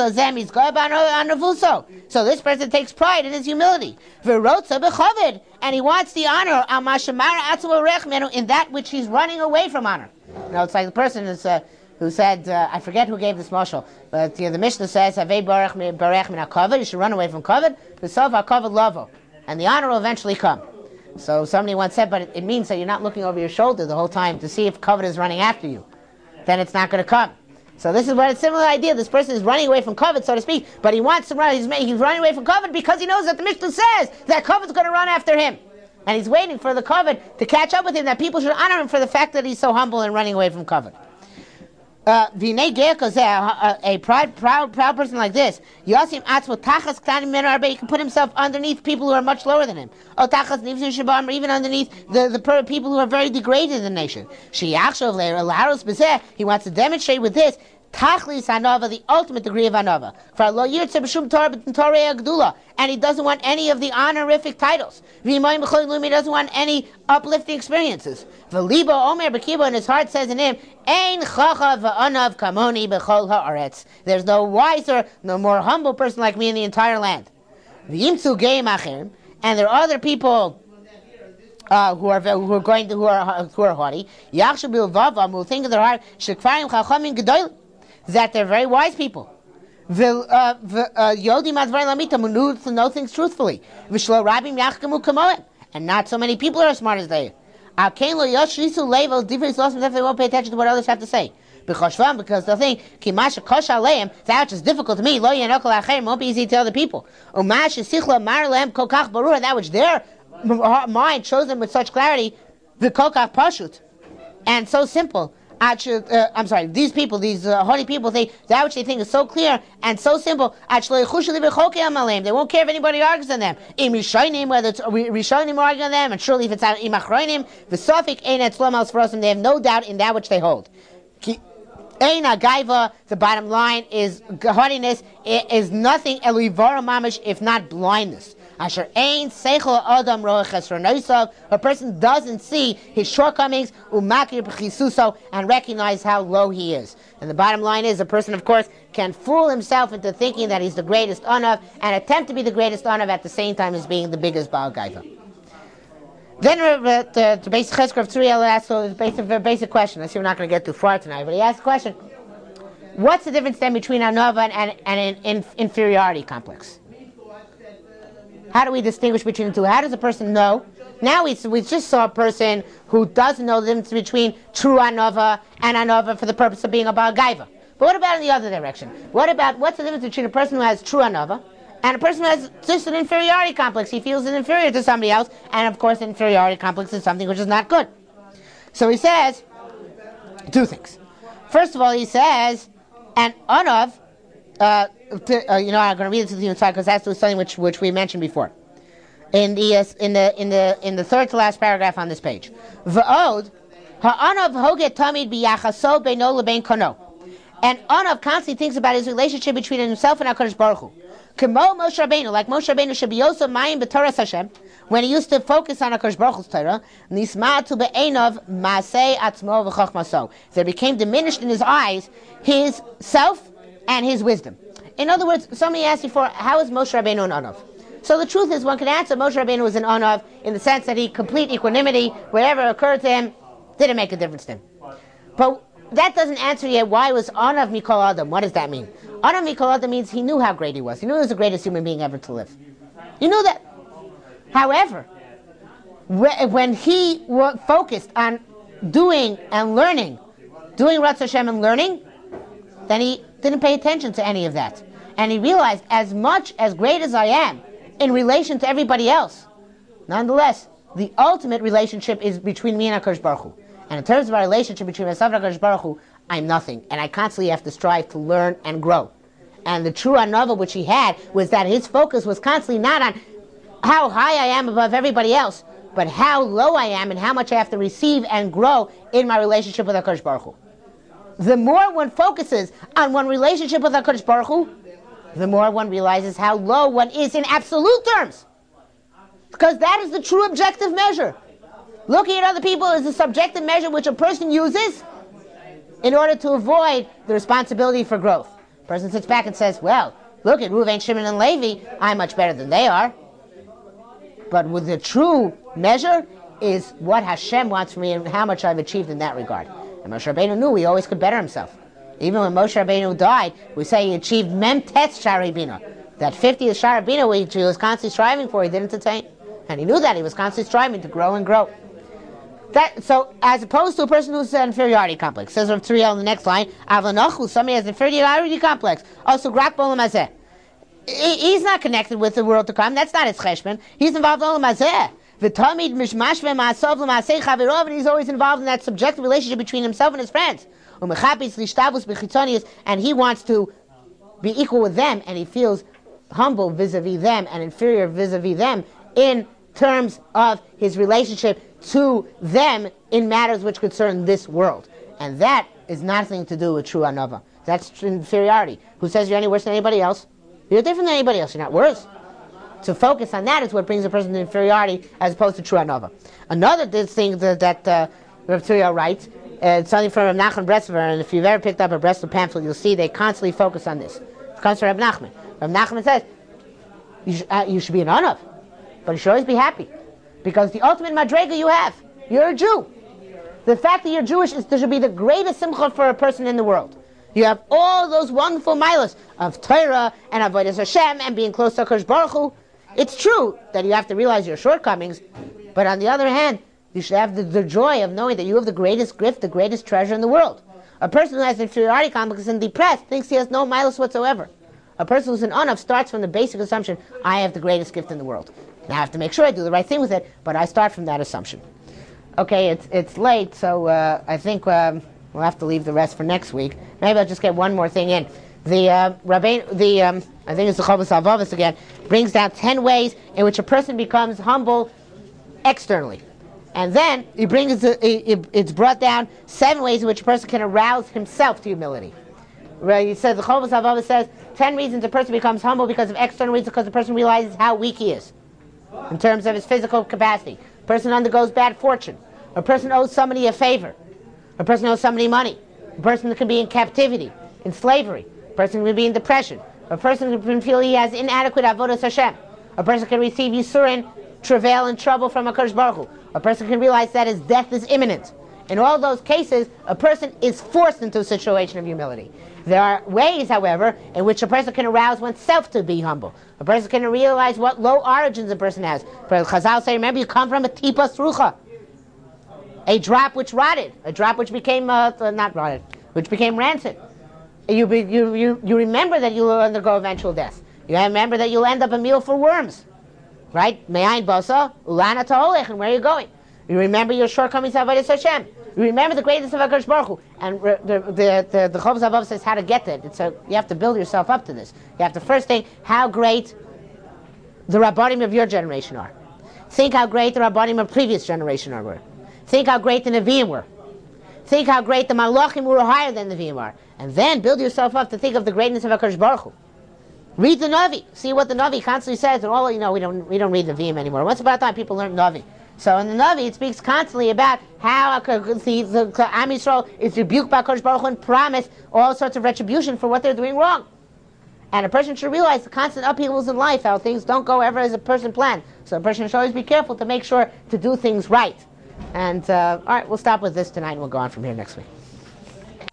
this person takes pride in his humility. And he wants the honor in that which he's running away from honor. Now it's like the person is uh, who said, uh, I forget who gave this mashal, but uh, the Mishnah says, "Havei barech min hakavod." You should run away from kavod. V'sov hakavod lavo, and the honor will eventually come. So somebody once said, but it, it means that you're not looking over your shoulder the whole time to see if kavod is running after you. Then it's not going to come. So this is what a similar idea. This person is running away from kavod, so to speak, but he wants to run. He's, he's running away from kavod because he knows that the Mishnah says that kavod is going to run after him, and he's waiting for the kavod to catch up with him. That people should honor him for the fact that he's so humble and running away from kavod. Uh, a proud, proud, proud person like this, he can put himself underneath people who are much lower than him, or even underneath the, the people who are very degraded in the nation. He wants to demonstrate with this Tachlis Hanava, the ultimate degree of Hanava. And he doesn't want any of the honorific titles. He doesn't want any uplifting experiences. V'libo Omer Bekibo, in his heart says in him, Ein chacha v'anav kamoni b'chol ha'aretz. There's no wiser, no more humble person like me in the entire land. V'yimtzu geim acherim, and there are other people Uh, who are who are going to who are who are haughty. Yachshu bilvavam, who think in their heart shekfarim chachamim gedolim, that they're very wise people. Yodim advarim lamita, who know things truthfully. V'shlo rabim yachkamu kamoem, and not so many people are as smart as they. Alkein lo yoshrisu level different losses if they won't pay attention to what others have to say. Because they'll think kimasha kosh aleim, that which is difficult to me, lo yanokol acherim, won't be easy to other people. Umash sichla mar lehem kokach barur, that which they're mind shows them with such clarity, the kokach pashut, and so simple. Actually, uh, I'm sorry, these people, these uh, haughty people, think that which they think is so clear and so simple. Actually, they won't care if anybody argues on them. Im Rishonim, whether it's Rishonim arguing on them, and surely if it's Im Achronim, the Sofik ain't at Slomos for us, and they have no doubt in that which they hold. Eina Gaiva, the bottom line is haughtiness is nothing elivara mamish if not blindness. Asher ein seichel adam roach esronosav, a person doesn't see his shortcomings, umakir b'chisuso, and recognize how low he is. And the bottom line is, a person, of course, can fool himself into thinking that he's the greatest anav, and attempt to be the greatest anav at the same time as being the biggest Baal Gaiva. Then uh, the, the basic chesker of Tzuriel asked a basic, basic question. I see we're not going to get too far tonight, but he asked a question: what's the difference then between anava and, and, and an in, inferiority complex? How do we distinguish between the two? How does a person know Now we, we just saw a person who doesn't know the difference between true anova and anova for the purpose of being a Baal Gaiva. But what about in the other direction? What about, what's the difference between a person who has true anova and a person who has just an inferiority complex? He feels inferior to somebody else, and of course inferiority complex is something which is not good. So he says two things. First of all, he says, an anov, uh, to, uh, you know, I'm going to read it to the inside because that's something which which we mentioned before. In the uh, in the in the in the third to last paragraph on this page, v'od ha'anav hoget tamid biyachaso beino lebein kono, and anav constantly thinks about his relationship between himself and HaKadosh Baruch Hu. Kemo Moshe Rabbeinu, like Moshe Rabbeinu should be yosa mayim b'Torah Hashem, when he used to focus on HaKadosh Baruch Hu's Torah, nisma'atu be'einav masei atzmo v'chachmaso. There became diminished in his eyes his self and his wisdom. In other words, somebody asked before, how is Moshe Rabbeinu an anav? So the truth is, one can answer Moshe Rabbeinu was an anav in the sense that he complete equanimity, whatever occurred to him, didn't make a difference to him. But that doesn't answer yet why was anav mikol adam. What does that mean? Anav mikol adam means he knew how great he was. He knew he was the greatest human being ever to live. He knew that. However, when he focused on doing and learning, doing Ratz Hashem and learning, then he didn't pay attention to any of that. And he realized, as much as great as I am in relation to everybody else, nonetheless, the ultimate relationship is between me and HaKadosh Baruch Hu. And in terms of our relationship between myself and HaKadosh Baruch Hu, I'm nothing. And I constantly have to strive to learn and grow. And the true anova which he had was that his focus was constantly not on how high I am above everybody else, but how low I am and how much I have to receive and grow in my relationship with HaKadosh Baruch Hu. The more one focuses on one relationship with HaKadosh Baruch Hu, the more one realizes how low one is in absolute terms. Because that is the true objective measure. Looking at other people is the subjective measure which a person uses in order to avoid the responsibility for growth. A person sits back and says, well, look at Reuven, Shimon, and Levi, I'm much better than they are. But with the true measure is what Hashem wants from me and how much I've achieved in that regard. And Moshe Rabbeinu knew he always could better himself. Even when Moshe Rabbeinu died, we say he achieved Mem Tetz Sha'arei Bina. That fiftieth Sha'arei Bina which he was constantly striving for, he didn't attain. And he knew that. He was constantly striving to grow and grow. That, so, as opposed to a person who's an inferiority complex, says Rav Tzuriel in the next line, Avlanachu, somebody has an inferiority complex. Also, Grak Bolam Hazeh. He's not connected with the world to come. That's not his cheshbon. He's involved in Olam Hazeh. V'tamid mishmashve ma'asov l'ma'asei chaverov, and he's always involved in that subjective relationship between himself and his friends. And he wants to be equal with them, and he feels humble vis-a-vis them and inferior vis-a-vis them in terms of his relationship to them in matters which concern this world. And that is nothing to do with true anova. That's inferiority. Who says you're any worse than anybody else? You're different than anybody else. You're not worse. To focus on that is what brings a person to inferiority as opposed to true anova. Another thing that, that uh, Rav Tzuriel writes, Uh, it's something from Rav Nachman Breslover, and if you've ever picked up a Breslover pamphlet, you'll see they constantly focus on this. It comes from Rav Nachman. Rav Nachman says, you, sh- uh, you should be an anav, but you should always be happy. Because the ultimate madrega you have, you're a Jew. The fact that you're Jewish is there should be the greatest simcha for a person in the world. You have all those wonderful milas of Torah and avodas Hashem and being close to HaKadosh Baruch Hu. It's true that you have to realize your shortcomings, but on the other hand, you should have the, the joy of knowing that you have the greatest gift, the greatest treasure in the world. A person who has inferiority complex and depressed thinks he has no milas whatsoever. A person who's an anav starts from the basic assumption, I have the greatest gift in the world. Now I have to make sure I do the right thing with it, but I start from that assumption. Okay, it's it's late, so uh, I think um, we'll have to leave the rest for next week. Maybe I'll just get one more thing in. The uh, Rabbein, the um, I think it's the Chovos HaLevavos again, brings down ten ways in which a person becomes humble externally. And then he brings it, it, it's brought down seven ways in which a person can arouse himself to humility. Right? He says the Chovos HaLevavos says ten reasons a person becomes humble because of external reasons, because the person realizes how weak he is in terms of his physical capacity. A person undergoes bad fortune. A person owes somebody a favor. A person owes somebody money. A person can be in captivity, in slavery. A person can be in depression. A person can feel he has inadequate avodas Hashem. A person can receive yisurin, travail, and trouble from HaKadosh Baruch Hu. A person can realize that his death is imminent. In all those cases, a person is forced into a situation of humility. There are ways, however, in which a person can arouse oneself to be humble. A person can realize what low origins a person has. But Chazal say, remember, you come from a tipa srucha, a drop which rotted, a drop which became, uh, not rotted, which became rancid. You, be, you, you, you remember that you will undergo eventual death. You remember that you'll end up a meal for worms. Right? Me'ayin basa, ulana ta'olech, and where are you going? You remember your shortcomings of Avodas Hashem. You remember the greatness of HaKadosh Baruch Hu. And re, the the the, the Chovos HaLevavos says how to get there. It's a, you have to build yourself up to this. You have to first think how great the Rabbanim of your generation are. Think how great the Rabbanim of previous generation are were. Think how great the Nevi'im were. Think how great the Malachim were higher than the Nevi'im are. And then build yourself up to think of the greatness of HaKadosh Baruch Hu. Read the Navi. See what the Navi constantly says. And all you know, we don't we don't read the Nevi'im anymore. Once upon a time, people learned Navi. So in the Navi, it speaks constantly about how the, the, the Am Yisrael is rebuked by HaKadosh Baruch Hu and promised all sorts of retribution for what they're doing wrong. And a person should realize the constant upheavals in life, how things don't go ever as a person planned. So a person should always be careful to make sure to do things right. And uh, all right, we'll stop with this tonight and we'll go on from here next week.